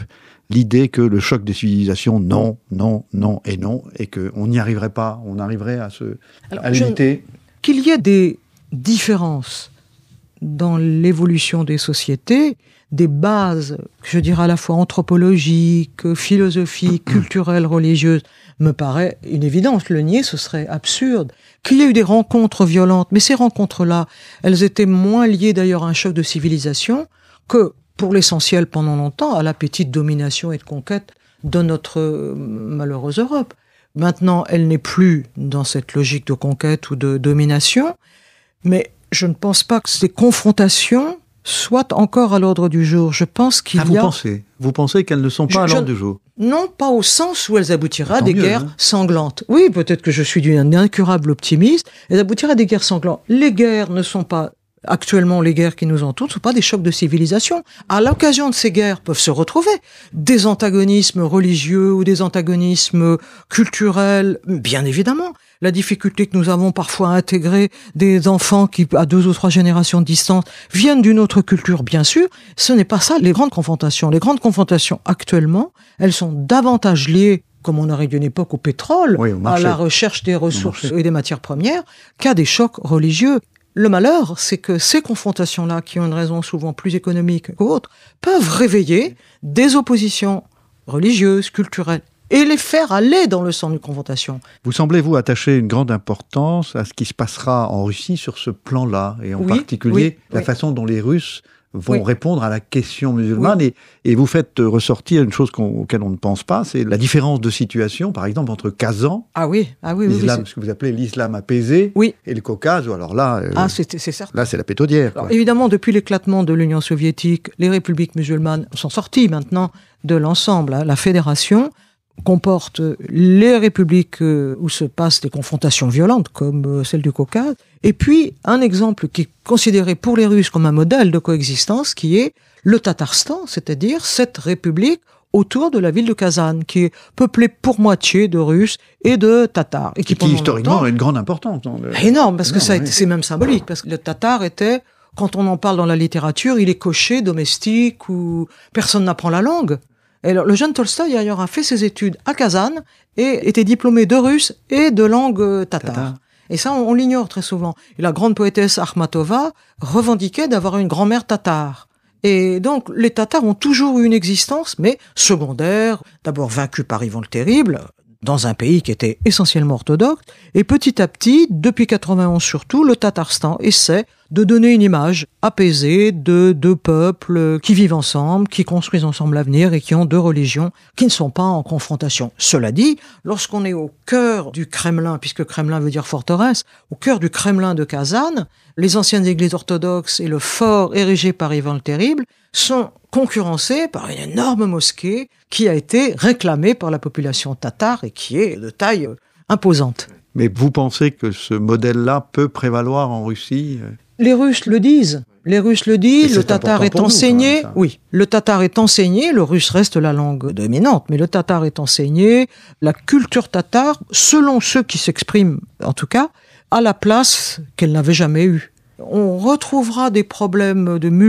l'idée que le choc des civilisations, non, non, non et non, et qu'on n'y arriverait pas, on arriverait à, se, Alors, à l'éviter. Je... Qu'il y ait des différences dans l'évolution des sociétés, des bases, je dirais à la fois anthropologiques, philosophiques, culturelles, religieuses, me paraît une évidence. Le nier, ce serait absurde. Qu'il y ait eu des rencontres violentes, mais ces rencontres-là, elles étaient moins liées d'ailleurs à un choc de civilisation que, pour l'essentiel pendant longtemps, à l'appétit de domination et de conquête de notre malheureuse Europe. Maintenant, elle n'est plus dans cette logique de conquête ou de domination, mais je ne pense pas que ces confrontations soient encore à l'ordre du jour. Je pense qu'il ah, y vous a... pensez Vous pensez qu'elles ne sont pas je, à l'ordre je... du jour? Non, pas au sens où elles aboutiraient à des mieux, guerres hein. sanglantes. Oui, peut-être que je suis d'un incurable optimiste. Elles aboutiraient à des guerres sanglantes. Les guerres ne sont pas... Actuellement, les guerres qui nous entourent ne sont pas des chocs de civilisation. À l'occasion de ces guerres peuvent se retrouver des antagonismes religieux ou des antagonismes culturels, bien évidemment. La difficulté que nous avons parfois à intégrer des enfants qui, à deux ou trois générations de distance, viennent d'une autre culture, bien sûr. Ce n'est pas ça, les grandes confrontations. Les grandes confrontations, actuellement, elles sont davantage liées, comme on aurait dit une époque, au pétrole, oui, au à la recherche des ressources et des matières premières, qu'à des chocs religieux. Le malheur, c'est que ces confrontations-là, qui ont une raison souvent plus économique qu'autre, peuvent réveiller des oppositions religieuses, culturelles, et les faire aller dans le sens d'une confrontation. Vous semblez, vous, attacher une grande importance à ce qui se passera en Russie sur ce plan-là, et en oui, particulier oui, la oui. façon dont les Russes vont oui. répondre à la question musulmane, oui. et, et vous faites ressortir une chose qu'on, auquel on ne pense pas, c'est la différence de situation, par exemple, entre Kazan, ah oui, ah oui, l'islam, oui, ce que vous appelez l'islam apaisé, oui. et le Caucase, ou alors là, euh, ah, c'est, c'est certain. Là, c'est la pétaudière. Alors, évidemment, depuis l'éclatement de l'Union soviétique, les républiques musulmanes sont sorties maintenant de l'ensemble. Hein. La fédération comporte les républiques où se passent des confrontations violentes, comme celle du Caucase, et puis un exemple qui est considéré pour les Russes comme un modèle de coexistence, qui est le Tatarstan, c'est-à-dire cette république autour de la ville de Kazan, qui est peuplée pour moitié de Russes et de Tatars. Et qui, et qui historiquement, longtemps, a une grande importance. Dans le... Énorme, parce énorme, que ça a oui. été, c'est même symbolique, parce que le Tatar était, quand on en parle dans la littérature, il est coché, domestique, ou personne n'apprend la langue. Et alors, le jeune Tolstoï, d'ailleurs, a fait ses études à Kazan et était diplômé de russe et de langue tatar. Tatar. Et ça, on, on l'ignore très souvent. Et la grande poétesse Akhmatova revendiquait d'avoir une grand-mère tatar. Et donc, les Tatars ont toujours eu une existence, mais secondaire, d'abord vaincus par Ivan le Terrible, dans un pays qui était essentiellement orthodoxe, et petit à petit, depuis quatre-vingt-onze surtout, le Tatarstan essaie de donner une image apaisée de deux peuples qui vivent ensemble, qui construisent ensemble l'avenir et qui ont deux religions qui ne sont pas en confrontation. Cela dit, lorsqu'on est au cœur du Kremlin, puisque Kremlin veut dire forteresse, au cœur du Kremlin de Kazan, les anciennes églises orthodoxes et le fort érigé par Ivan le Terrible sont concurrencés par une énorme mosquée qui a été réclamée par la population tatare et qui est de taille imposante. Mais vous pensez que ce modèle-là peut prévaloir en Russie ? Les Russes le disent. Les Russes le disent, le tatar est enseigné. Nous, oui, le tatar est enseigné, le russe reste la langue dominante, mais le tatar est enseigné. La culture tatare, selon ceux qui s'expriment, en tout cas, a la place qu'elle n'avait jamais eue. On retrouvera des problèmes de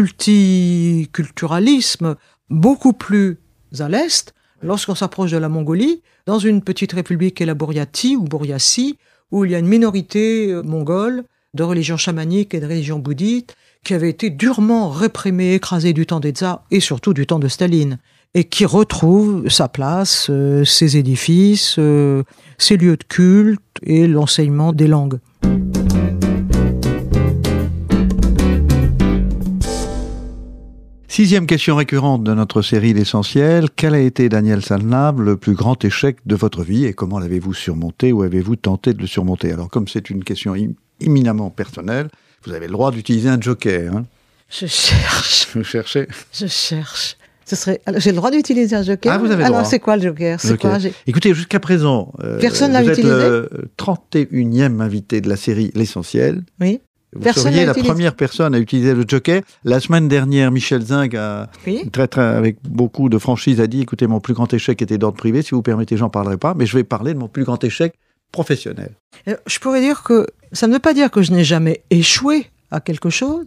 multiculturalisme beaucoup plus à l'est lorsqu'on s'approche de la Mongolie, dans une petite république qu'est la Bouriatie ou Bouriassie, où il y a une minorité mongole de religion chamanique et de religion bouddhiste qui avait été durement réprimée, écrasée du temps des tsars et surtout du temps de Staline, et qui retrouve sa place, euh, ses édifices, euh, ses lieux de culte et l'enseignement des langues. Sixième question récurrente de notre série L'Essentiel. Quel a été, Daniel Salnav, le plus grand échec de votre vie et comment l'avez-vous surmonté ou avez-vous tenté de le surmonter ? Alors, comme c'est une question im- éminemment personnelle, vous avez le droit d'utiliser un joker. Hein ? Je cherche. Vous cherchez ? Je cherche. Ce serait... Alors, j'ai le droit d'utiliser un joker ? Ah, vous avez le Alors, droit. c'est quoi le joker ? C'est joker. quoi, j'ai... Écoutez, jusqu'à présent, euh, Personne vous l'a êtes utilisé ? le trente et unième invité de la série L'Essentiel. Oui. Vous Personne seriez l'a la utilisé. première personne à utiliser le joker. La semaine dernière, Michel Zing, a, Oui. très, très, avec beaucoup de franchise, a dit « Écoutez, mon plus grand échec était d'ordre privé. Si vous permettez, j'en parlerai pas. Mais je vais parler de mon plus grand échec professionnel. » Je pourrais dire que ça ne veut pas dire que je n'ai jamais échoué à quelque chose,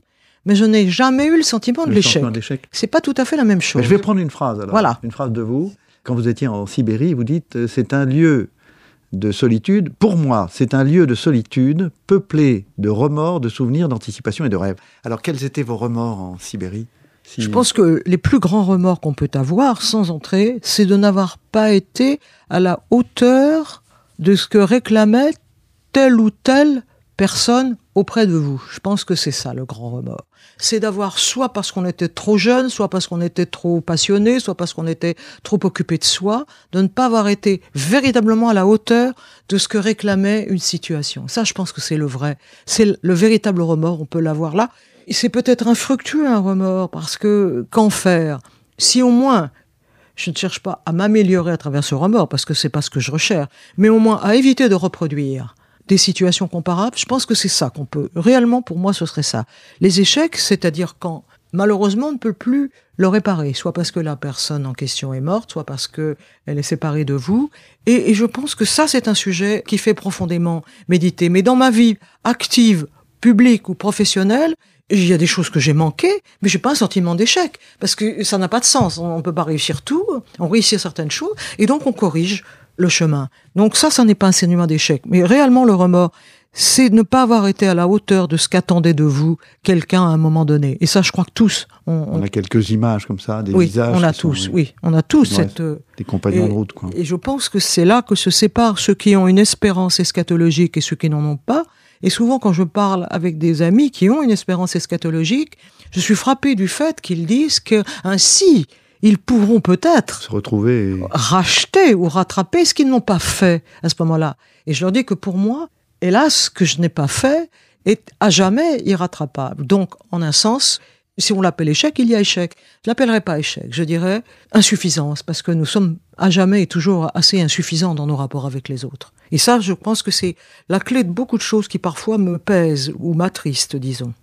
mais je n'ai jamais eu le sentiment de Le l'échec. sentiment d'échec. C'est pas tout à fait la même chose. Mais je vais prendre une phrase alors. Voilà. Une phrase de vous. Quand vous étiez en Sibérie, vous dites euh, c'est un lieu de solitude. Pour moi, c'est un lieu de solitude peuplé de remords, de souvenirs, d'anticipation et de rêves. Alors, quels étaient vos remords en Sibérie? Si... Je pense que les plus grands remords qu'on peut avoir sans entrer, c'est de n'avoir pas été à la hauteur de ce que réclamait telle ou telle personne auprès de vous. Je pense que c'est ça le grand remords. C'est d'avoir, soit parce qu'on était trop jeune, soit parce qu'on était trop passionné, soit parce qu'on était trop occupé de soi, de ne pas avoir été véritablement à la hauteur de ce que réclamait une situation. Ça, je pense que c'est le vrai. C'est le, le véritable remords, on peut l'avoir là. Et c'est peut-être infructueux, un remords, parce que qu'en faire? Si au moins, je ne cherche pas à m'améliorer à travers ce remords, parce que c'est pas ce que je recherche, mais au moins à éviter de reproduire des situations comparables, je pense que c'est ça qu'on peut. Réellement, pour moi, ce serait ça. Les échecs, c'est-à-dire quand, malheureusement, on ne peut plus le réparer, soit parce que la personne en question est morte, soit parce qu'elle est séparée de vous. Et, et je pense que ça, c'est un sujet qui fait profondément méditer. Mais dans ma vie active, publique ou professionnelle, il y a des choses que j'ai manquées, mais j'ai pas un sentiment d'échec, parce que ça n'a pas de sens. On ne peut pas réussir tout, on réussit certaines choses, et donc on corrige le chemin. Donc ça, ça n'est pas un sentiment d'échec. Mais réellement, le remords, c'est ne pas avoir été à la hauteur de ce qu'attendait de vous quelqu'un à un moment donné. Et ça, je crois que tous... On, on... on a quelques images comme ça, des oui, visages. on a tous, sont, oui. On a tous ouais, cette... Des compagnons et, de route, quoi. Et je pense que c'est là que se séparent ceux qui ont une espérance eschatologique et ceux qui n'en ont pas. Et souvent, quand je parle avec des amis qui ont une espérance eschatologique, je suis frappé du fait qu'ils disent qu'ainsi, ils pourront peut-être se retrouver et... racheter ou rattraper ce qu'ils n'ont pas fait à ce moment-là. Et je leur dis que pour moi, hélas, ce que je n'ai pas fait est à jamais irrattrapable. Donc, en un sens, si on l'appelle échec, il y a échec. Je l'appellerai pas échec, je dirais insuffisance, parce que nous sommes à jamais et toujours assez insuffisants dans nos rapports avec les autres. Et ça, je pense que c'est la clé de beaucoup de choses qui parfois me pèsent ou m'attristent, disons.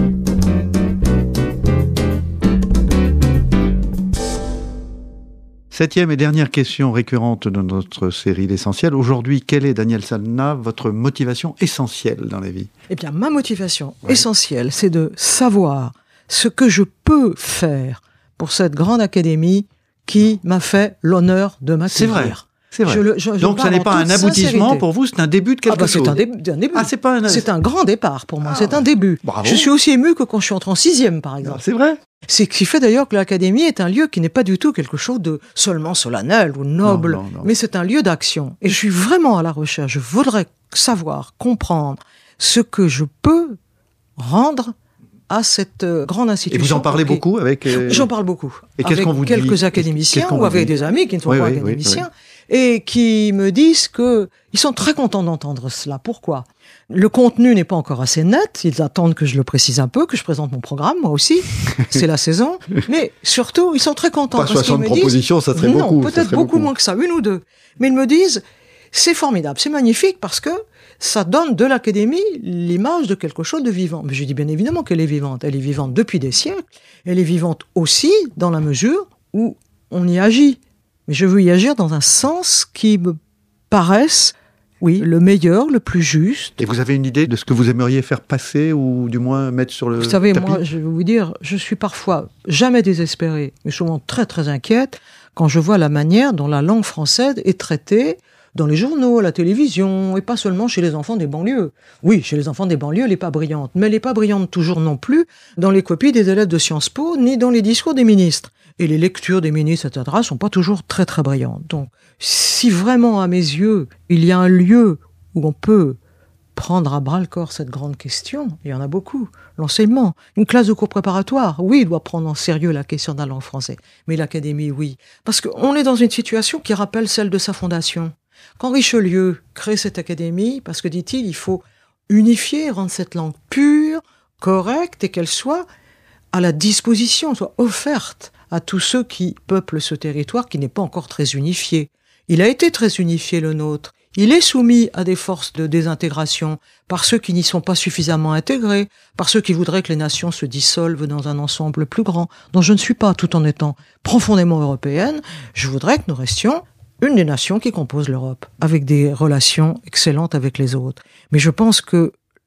Septième et dernière question récurrente de notre série L'Essentiel. Aujourd'hui, quelle est, Daniel Salnav, votre motivation essentielle dans la vie? Eh bien, ma motivation ouais. essentielle, c'est de savoir ce que je peux faire pour cette grande académie qui m'a fait l'honneur de m'accueillir. C'est vrai. C'est vrai. Je le, je, je Donc, ça n'est pas un aboutissement sincérité. pour vous, c'est un début de quelque ah bah, chose. C'est un, dé- un début. Ah, c'est pas un... C'est un grand départ pour moi. Ah, c'est un début. Bravo. Je suis aussi ému que quand je suis entré en sixième, par exemple. Ah, c'est vrai. C'est ce qui fait d'ailleurs que l'académie est un lieu qui n'est pas du tout quelque chose de seulement solennel ou noble, non, non, non. mais c'est un lieu d'action. Et je suis vraiment à la recherche. Je voudrais savoir, comprendre ce que je peux rendre à cette euh, grande institution. Et vous en parlez qui... beaucoup avec... Euh... J'en parle beaucoup. Et qu'est-ce avec qu'on vous dit quelques académiciens qu'est-ce qu'on ou avec dit des amis qui ne sont oui, pas oui, académiciens oui, oui. et qui me disent que ils sont très contents d'entendre cela. Pourquoi ? Le contenu n'est pas encore assez net. Ils attendent que je le précise un peu, que je présente mon programme, moi aussi. C'est la saison. Mais surtout, ils sont très contents. Pas parce soixante qu'ils me propositions, disent, ça serait non, beaucoup. peut-être serait beaucoup, beaucoup moins que ça, une ou deux. Mais ils me disent, c'est formidable, c'est magnifique parce que ça donne de l'académie l'image de quelque chose de vivant. Mais je dis bien évidemment qu'elle est vivante. Elle est vivante depuis des siècles. Elle est vivante aussi dans la mesure où on y agit. Mais je veux y agir dans un sens qui me paraisse, oui, le meilleur, le plus juste. Et vous avez une idée de ce que vous aimeriez faire passer ou du moins mettre sur le Vous savez, tapis ? moi, je vais vous dire, je suis parfois jamais désespérée, mais souvent très très inquiète quand je vois la manière dont la langue française est traitée dans les journaux, à la télévision, et pas seulement chez les enfants des banlieues. Oui, chez les enfants des banlieues, elle n'est pas brillante, mais elle n'est pas brillante toujours non plus dans les copies des élèves de Sciences Po, ni dans les discours des ministres. Et les lectures des ministres, et cetera, sont pas toujours très très brillantes. Donc, si vraiment, à mes yeux, il y a un lieu où on peut prendre à bras-le-corps cette grande question, il y en a beaucoup. L'enseignement, une classe de cours préparatoire, oui, doit prendre en sérieux la question de la langue française. Mais l'académie, oui. Parce qu'on est dans une situation qui rappelle celle de sa fondation. Quand Richelieu crée cette académie, parce que, dit-il, il faut unifier, rendre cette langue pure, correcte, et qu'elle soit à la disposition, soit offerte à tous ceux qui peuplent ce territoire qui n'est pas encore très unifié. Il a été très unifié, le nôtre. Il est soumis à des forces de désintégration par ceux qui n'y sont pas suffisamment intégrés, par ceux qui voudraient que les nations se dissolvent dans un ensemble plus grand, dont je ne suis pas, tout en étant profondément européenne. Je voudrais que nous restions une des nations qui composent l'Europe, avec des relations excellentes avec les autres. Mais je pense que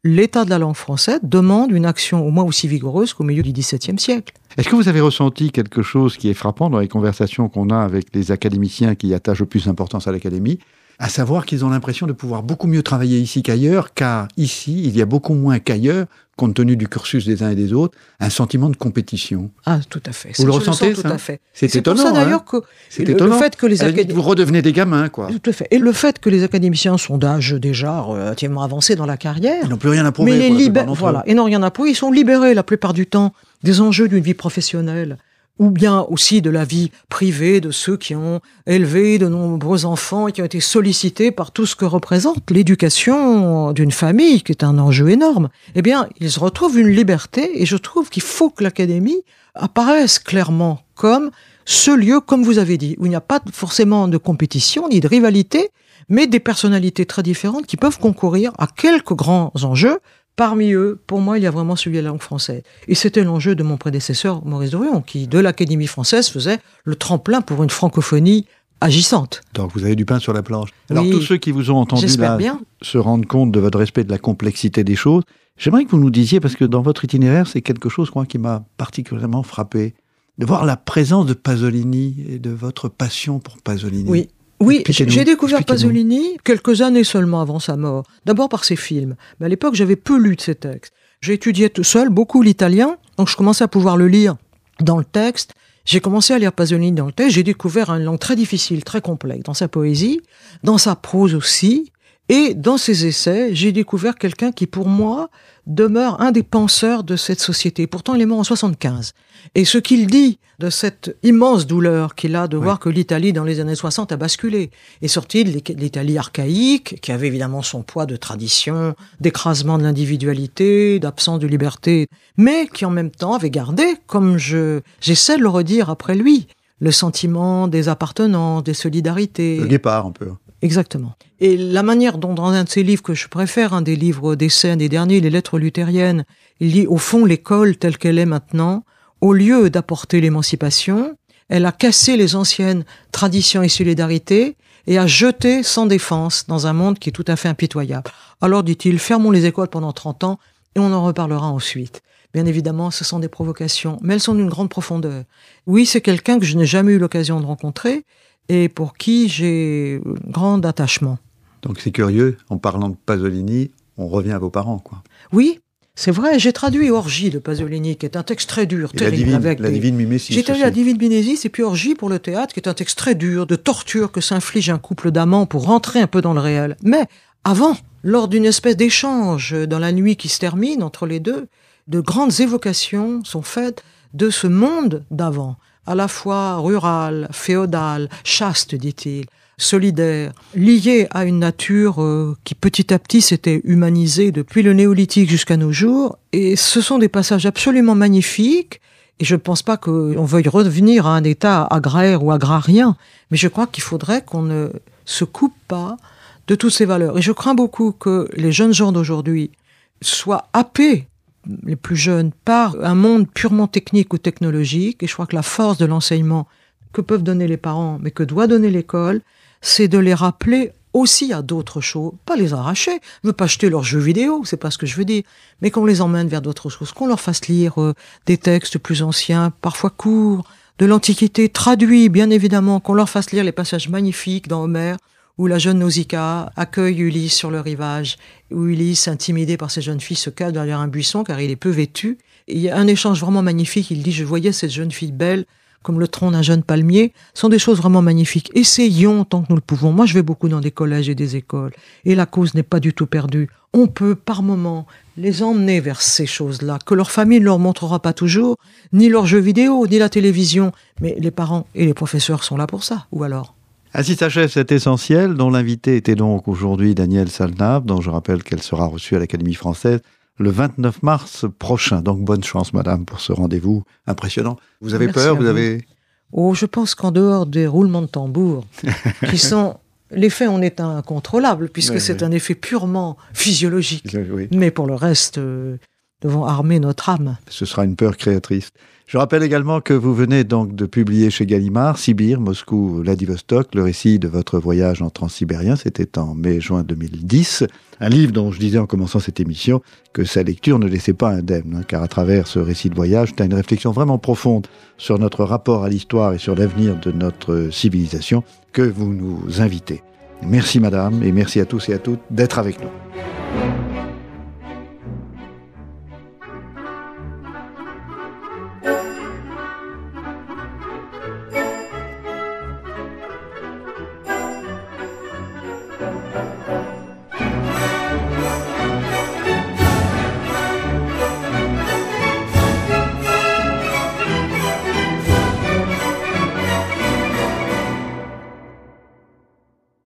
l'état de la langue française demande une action au moins aussi vigoureuse qu'au milieu du dix-septième siècle. Est-ce que vous avez ressenti quelque chose qui est frappant dans les conversations qu'on a avec les académiciens qui attachent le plus d'importance à l'académie, à savoir qu'ils ont l'impression de pouvoir beaucoup mieux travailler ici qu'ailleurs, car ici, il y a beaucoup moins qu'ailleurs, compte tenu du cursus des uns et des autres, un sentiment de compétition. Ah, tout à fait. Vous le Je ressentez, sens ça tout à fait. C'est étonnant, pour ça, d'ailleurs, hein que C'est le, étonnant. le fait que les À la limite, académiciens... vous redevenez des gamins, quoi. Tout à fait. Et le fait que les académiciens sont d'âge déjà relativement avancé dans la carrière... Ils n'ont plus rien à prouver. Mais les pour la libé- plupart d'entre voilà, eux. ils n'ont rien à prouver. Ils sont libérés la plupart du temps des enjeux d'une vie professionnelle, ou bien aussi de la vie privée de ceux qui ont élevé de nombreux enfants et qui ont été sollicités par tout ce que représente l'éducation d'une famille, qui est un enjeu énorme. Eh bien, ils retrouvent une liberté, et je trouve qu'il faut que l'académie apparaisse clairement comme ce lieu, comme vous avez dit, où il n'y a pas forcément de compétition ni de rivalité, mais des personnalités très différentes qui peuvent concourir à quelques grands enjeux. Parmi eux, pour moi, il y a vraiment celui de la langue française. Et c'était l'enjeu de mon prédécesseur, Maurice Dorion, qui, de l'Académie française, faisait le tremplin pour une francophonie agissante. Donc vous avez du pain sur la planche. Alors Oui, tous ceux qui vous ont entendu j'espère là bien. se rendent compte de votre respect de la complexité des choses, j'aimerais que vous nous disiez, parce que dans votre itinéraire, c'est quelque chose, moi, qui m'a particulièrement frappé, de voir la présence de Pasolini et de votre passion pour Pasolini. Oui. Oui, Expliquez-nous, j'ai découvert expliquez-nous. Pasolini quelques années seulement avant sa mort. D'abord par ses films. Mais à l'époque, j'avais peu lu de ses textes. J'ai étudié tout seul beaucoup l'italien, donc je commençais à pouvoir le lire dans le texte. J'ai commencé à lire Pasolini dans le texte. J'ai découvert une langue très difficile, très complexe, dans sa poésie, dans sa prose aussi. Et dans ses essais, j'ai découvert quelqu'un qui, pour moi, demeure un des penseurs de cette société. Pourtant, il est mort en soixante-quinze. Et ce qu'il dit de cette immense douleur qu'il a de Oui. voir que l'Italie, dans les années soixante, a basculé, est sortie de l'Italie archaïque, qui avait évidemment son poids de tradition, d'écrasement de l'individualité, d'absence de liberté, mais qui en même temps avait gardé, comme je j'essaie de le redire après lui, le sentiment des appartenances, des solidarités. Le guépard, un peu. Exactement. Et la manière dont, dans un de ses livres que je préfère, un des livres d'essais, un des derniers, Les Lettres luthériennes, il dit, au fond, l'école telle qu'elle est maintenant, au lieu d'apporter l'émancipation, elle a cassé les anciennes traditions et solidarités et a jeté sans défense dans un monde qui est tout à fait impitoyable. Alors, dit-il, fermons les écoles pendant trente ans et on en reparlera ensuite. Bien évidemment, ce sont des provocations, mais elles sont d'une grande profondeur. Oui, c'est quelqu'un que je n'ai jamais eu l'occasion de rencontrer, et pour qui j'ai un grand attachement. Donc c'est curieux, en parlant de Pasolini, on revient à vos parents, quoi. Oui, c'est vrai, j'ai traduit Orgie de Pasolini, qui est un texte très dur, Et terrible. la divine, avec la des... divine mimésis. J'ai traduit aussi. la Divine Mimésis et puis Orgie pour le théâtre, qui est un texte très dur, de torture que s'inflige un couple d'amants pour rentrer un peu dans le réel. Mais avant, lors d'une espèce d'échange dans la nuit qui se termine entre les deux, de grandes évocations sont faites de ce monde d'avant, à la fois rural, féodal, chaste, dit-il, solidaire, lié à une nature euh, qui petit à petit s'était humanisée depuis le néolithique jusqu'à nos jours. Et ce sont des passages absolument magnifiques. Et je ne pense pas qu'on veuille revenir à un état agraire ou agrarien, mais je crois qu'il faudrait qu'on ne se coupe pas de toutes ces valeurs. Et je crains beaucoup que les jeunes gens d'aujourd'hui soient happés, les plus jeunes, par un monde purement technique ou technologique. Et je crois que la force de l'enseignement que peuvent donner les parents, mais que doit donner l'école, c'est de les rappeler aussi à d'autres choses, pas les arracher, ne pas acheter leurs jeux vidéo, c'est pas ce que je veux dire, mais qu'on les emmène vers d'autres choses, qu'on leur fasse lire euh, des textes plus anciens, parfois courts, de l'Antiquité, traduits bien évidemment, qu'on leur fasse lire les passages magnifiques dans Homère, où la jeune Nausicaa accueille Ulysse sur le rivage, où Ulysse, intimidé par ces jeunes filles, se cache derrière un buisson car il est peu vêtu. Et il y a un échange vraiment magnifique, il dit « Je voyais cette jeune fille belle comme le tronc d'un jeune palmier ». Ce sont des choses vraiment magnifiques. Essayons tant que nous le pouvons. Moi, je vais beaucoup dans des collèges et des écoles, et la cause n'est pas du tout perdue. On peut, par moments, les emmener vers ces choses-là, que leur famille ne leur montrera pas toujours, ni leurs jeux vidéo, ni la télévision. Mais les parents et les professeurs sont là pour ça, ou alors ? Ainsi s'achève cet Essentiel, dont l'invité était donc aujourd'hui Danielle Salnave, dont je rappelle qu'elle sera reçue à l'Académie française le vingt-neuf mars prochain. Donc bonne chance, madame, pour ce rendez-vous impressionnant. Vous avez Merci peur à vous vous. avez... Oh, je pense qu'en dehors des roulements de tambour, qui sont... L'effet en est incontrôlable, puisque Oui, c'est oui. un effet purement physiologique. Oui. Mais pour le reste, euh, devons armer notre âme. Ce sera une peur créatrice. Je rappelle également que vous venez donc de publier chez Gallimard, Sibir, Moscou, Vladivostok, le récit de votre voyage en transsibérien, c'était en mai-juin deux mille dix. Un livre dont je disais en commençant cette émission que sa lecture ne laissait pas indemne, hein, car à travers ce récit de voyage, tu as une réflexion vraiment profonde sur notre rapport à l'histoire et sur l'avenir de notre civilisation que vous nous invitez. Merci madame et merci à tous et à toutes d'être avec nous.